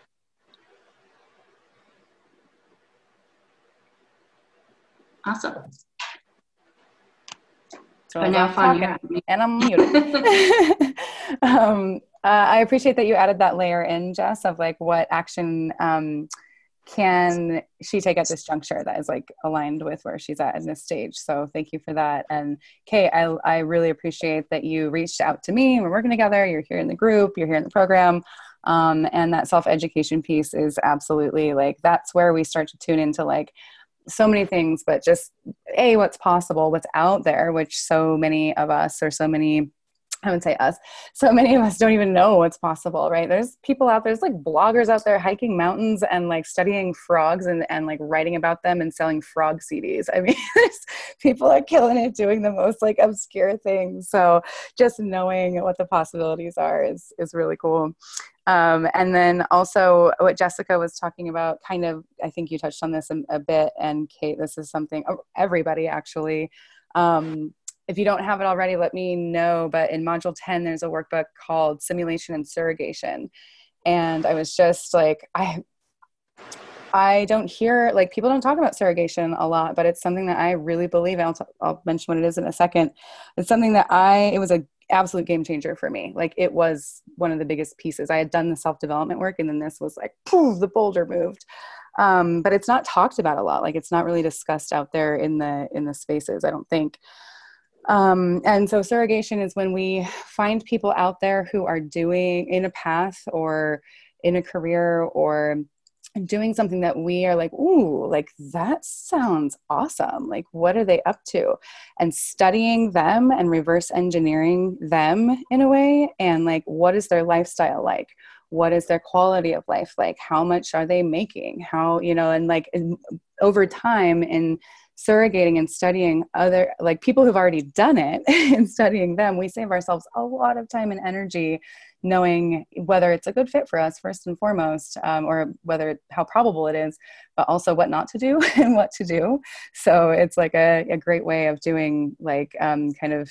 Awesome. So But now I'm fun, talking, and I'm muted. um, uh, I appreciate that you added that layer in, Jess, of like what action um, can she take at this juncture that is like aligned with where she's at in this stage. So thank you for that. And Kate, I, I really appreciate that you reached out to me. We're working together. You're here in the group. You're here in the program. Um, and that self-education piece is absolutely like, that's where we start to tune into like, so many things, but just A, what's possible, what's out there, which so many of us, or so many, I would say us, so many of us don't even know what's possible, right? There's people out there, there's like bloggers out there hiking mountains and like studying frogs and, and like writing about them and selling frog C Ds. I mean, people are killing it doing the most like obscure things. So just knowing what the possibilities are is, is really cool. Um, and then also what Jessica was talking about, kind of, I think you touched on this a, a bit, and Kate, this is something, everybody actually, um, if you don't have it already, let me know, but in module ten, there's a workbook called Simulation and Surrogation. And I was just like, I, I don't hear, like people don't talk about surrogation a lot, but it's something that I really believe, and I'll, t- I'll mention what it is in a second. It's something that I, it was a absolute game changer for me. Like it was one of the biggest pieces. I had done the self-development work, and then this was like, poof, the boulder moved. Um, but it's not talked about a lot. Like it's not really discussed out there in the, in the spaces, I don't think. Um, and so surrogation is when we find people out there who are doing in a path or in a career or doing something that we are like, ooh, like that sounds awesome. Like, what are they up to? And studying them and reverse engineering them in a way. And like, what is their lifestyle like? What is their quality of life like? How much are they making? How, you know, and like in, over time in surrogating and studying other, like people who've already done it and studying them, we save ourselves a lot of time and energy knowing whether it's a good fit for us first and foremost, um, or whether how probable it is, but also what not to do and what to do. So it's like a, a great way of doing like um, kind of,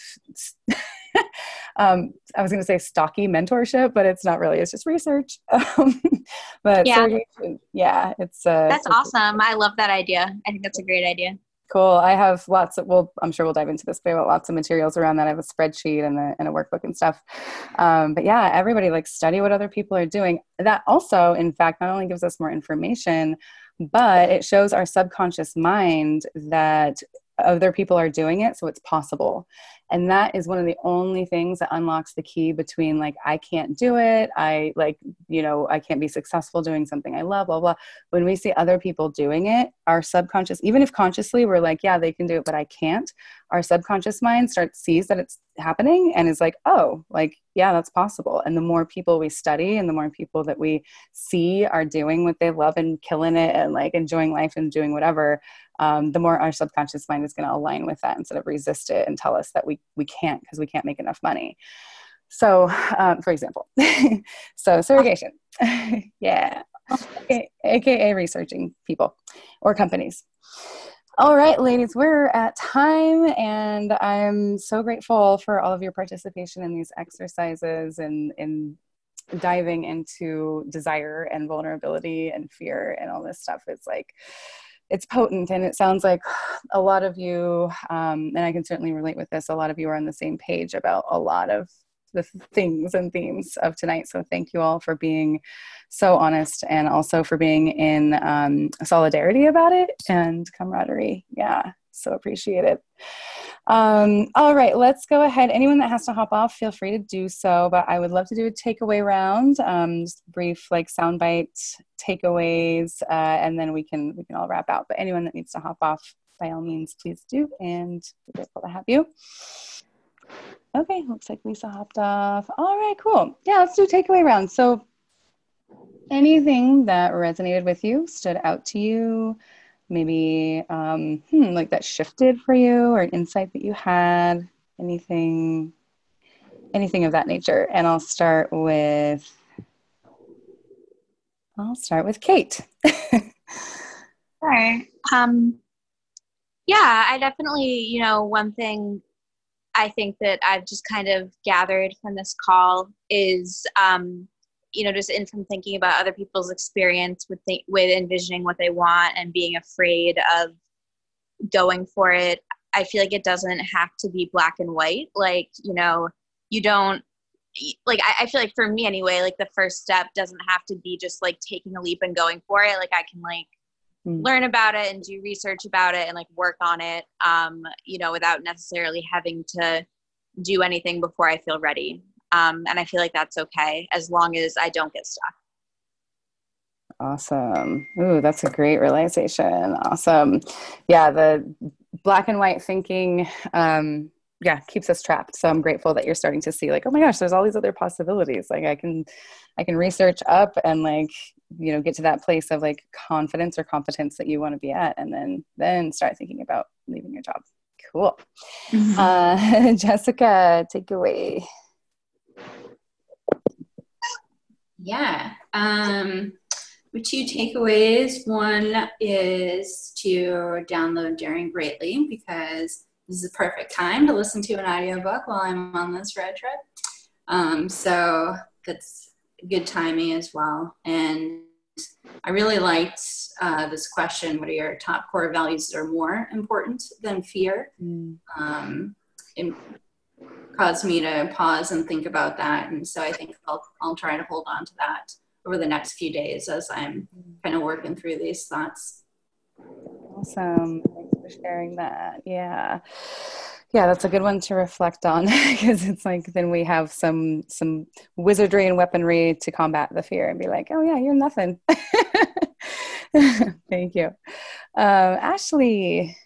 um, I was going to say stocky mentorship, but it's not really, it's just research. Um, but yeah, yeah, it's uh, that's it's awesome. I love that idea. I think that's a great idea. Cool. I have lots of, well, I'm sure we'll dive into this, but I have lots of materials around that. I have a spreadsheet and a, and a workbook and stuff. Um, but yeah, everybody like study what other people are doing. That also, in fact, not only gives us more information, but it shows our subconscious mind that other people are doing it. So it's possible. And that is one of the only things that unlocks the key between like, I can't do it. I like, you know, I can't be successful doing something I love, blah, blah. When we see other people doing it, our subconscious, even if consciously we're like, yeah, they can do it, but I can't, our subconscious mind starts, sees that it's happening and is like, oh, like, yeah, that's possible. And the more people we study and the more people that we see are doing what they love and killing it and like enjoying life and doing whatever, um, the more our subconscious mind is going to align with that instead of resist it and tell us that we, we can't because we can't make enough money. So, um, for example, so surrogation, yeah, A K A researching people or companies. All right, ladies, we're at time, and I'm so grateful for all of your participation in these exercises and in diving into desire and vulnerability and fear and all this stuff. It's like, it's potent, and it sounds like a lot of you, um, and I can certainly relate with this, a lot of you are on the same page about a lot of the things and themes of tonight. So thank you all for being so honest, and also for being in um, solidarity about it and camaraderie. Yeah, so appreciate it. Um, all right, let's go ahead. Anyone that has to hop off, feel free to do so, but I would love to do a takeaway round, um, just brief like soundbite takeaways, uh, and then we can we can all wrap out. But anyone that needs to hop off, by all means, please do, and we're grateful to have you. Okay, looks like Lisa hopped off. All right, cool. Yeah, let's do a takeaway round. So anything that resonated with you, stood out to you, maybe um, hmm, like that shifted for you, or an insight that you had, anything, anything of that nature. And I'll start with, I'll start with Kate. Sure. Um, yeah, I definitely, you know, one thing I think that I've just kind of gathered from this call is, um, you know, just in from thinking about other people's experience with th- with envisioning what they want and being afraid of going for it. I feel like it doesn't have to be black and white. Like, you know, you don't, like, I, I feel like for me anyway, like the first step doesn't have to be just like taking a leap and going for it. Like I can like mm. learn about it and do research about it and like work on it, um, you know, without necessarily having to do anything before I feel ready. Um, and I feel like that's okay as long as I don't get stuck. Awesome. Ooh, that's a great realization. Awesome. Yeah, the black and white thinking, um, yeah, keeps us trapped. So I'm grateful that you're starting to see like, oh my gosh, there's all these other possibilities. Like I can, I can research up and like, you know, get to that place of like confidence or competence that you want to be at. And then, then start thinking about leaving your job. Cool. Mm-hmm. Uh, Jessica, take away. Yeah. Um, two takeaways. One is to download Daring Greatly, because this is the perfect time to listen to an audiobook while I'm on this road trip. Um, so that's good timing as well. And I really liked uh, this question: what are your top core values that are more important than fear? Mm. Um, it caused me to pause and think about that. And so I think I'll, I'll try to hold on to that over the next few days as I'm kind of working through these thoughts. Awesome. Thanks for sharing that. Yeah. Yeah, that's a good one to reflect on, because it's like then we have some some wizardry and weaponry to combat the fear and be like, oh yeah, you're nothing. Thank you. Uh, Ashley.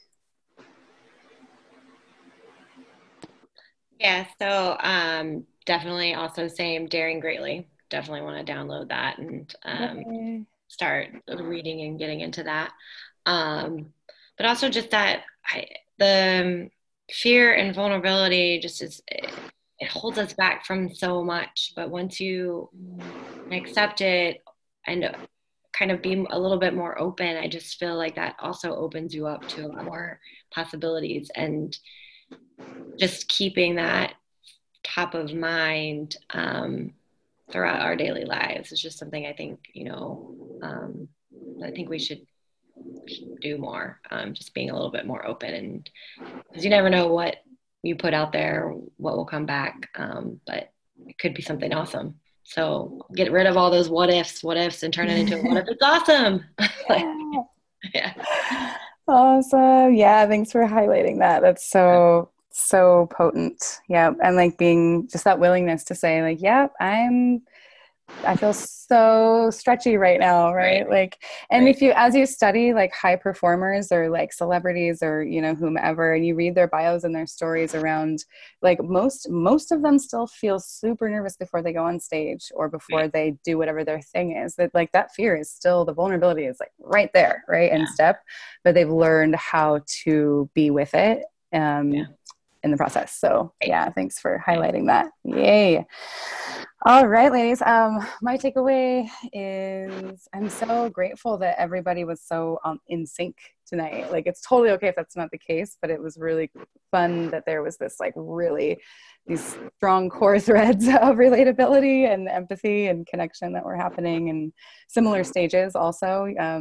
Yeah, so um, definitely also same, Daring Greatly. Definitely want to download that and um, okay. start reading and getting into that. Um, but also just that I, the fear and vulnerability just is, it, it holds us back from so much. But once you accept it and kind of be a little bit more open, I just feel like that also opens you up to a lot more possibilities. And just keeping that top of mind um, throughout our daily lives is just something I think, you know, um, I think we should do more, um, just being a little bit more open, and because you never know what you put out there, what will come back, um, but it could be something awesome. So get rid of all those what ifs, what ifs, and turn it into what if it's awesome. Like, yeah. Awesome. Yeah. Thanks for highlighting that. That's so, so potent. Yeah. And like being just that willingness to say like, yeah, I'm, I feel so stretchy right now. Right. right. Like, and right. if you, as you study like high performers or like celebrities or, you know, whomever, and you read their bios and their stories around, like most, most of them still feel super nervous before they go on stage or before right. they do whatever their thing is. That like that fear is still, the vulnerability is like right there. Right. Yeah. In step, but they've learned how to be with it. Um, yeah. in the process. So yeah, thanks for highlighting that. Yay. All right, ladies. Um, my takeaway is I'm so grateful that everybody was so um, in sync tonight. Like it's totally okay if that's not the case, but it was really fun that there was this like really these strong core threads of relatability and empathy and connection that were happening in similar stages also. Um,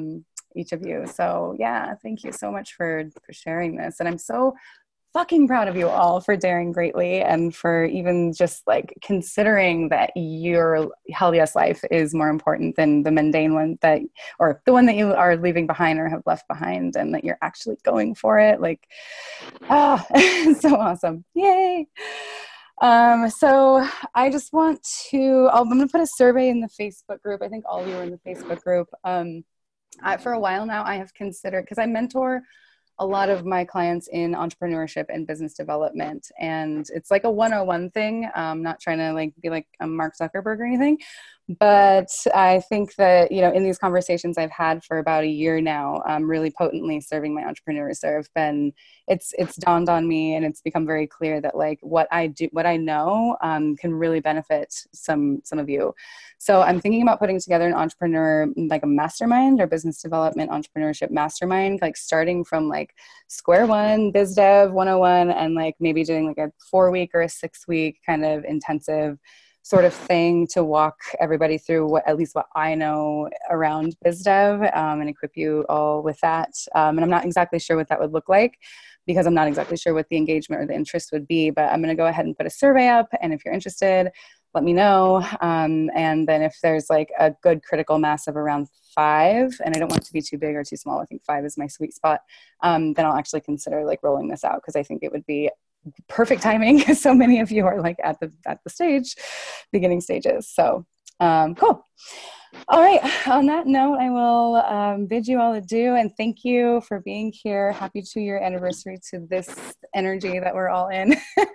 each of you. So yeah, thank you so much for, for sharing this. And I'm so fucking proud of you all for daring greatly and for even just like considering that your hell yes life is more important than the mundane one that, or the one that you are leaving behind or have left behind, and that you're actually going for it. Like, ah, so awesome. Yay. Um, so I just want to, I'm going to put a survey in the Facebook group. I think all of you are in the Facebook group. Um, I, for a while now, I have considered, because I mentor a lot of my clients in entrepreneurship and business development. And it's like a one oh one thing. I'm not trying to like be like a Mark Zuckerberg or anything, but I think that, you know, in these conversations I've had for about a year now, um, really potently serving my entrepreneurs, there have been, it's, it's dawned on me, and it's become very clear that like what I do, what I know um, can really benefit some, some of you. So I'm thinking about putting together an entrepreneur, like a mastermind or business development entrepreneurship mastermind, like starting from like square one, biz dev one oh one, and like maybe doing like a four week or a six week kind of intensive sort of thing to walk everybody through what, at least what I know around biz dev, um, and equip you all with that. Um, and I'm not exactly sure what that would look like, because I'm not exactly sure what the engagement or the interest would be, but I'm going to go ahead and put a survey up. And if you're interested, let me know. Um, and then if there's like a good critical mass of around five, and I don't want it to be too big or too small, I think five is my sweet spot, um, then I'll actually consider like rolling this out, because I think it would be perfect timing, because so many of you are like at the at the stage, beginning stages. So um, cool. All right. On that note, I will um, bid you all adieu, and thank you for being here. Happy two-year anniversary to this energy that we're all in.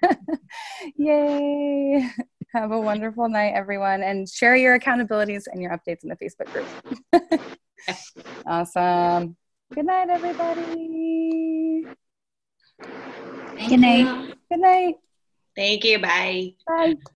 Yay. Have a wonderful night, everyone, and share your accountabilities and your updates in the Facebook group. Awesome. Good night, everybody. Good night. Good night. Thank you. Bye. Bye.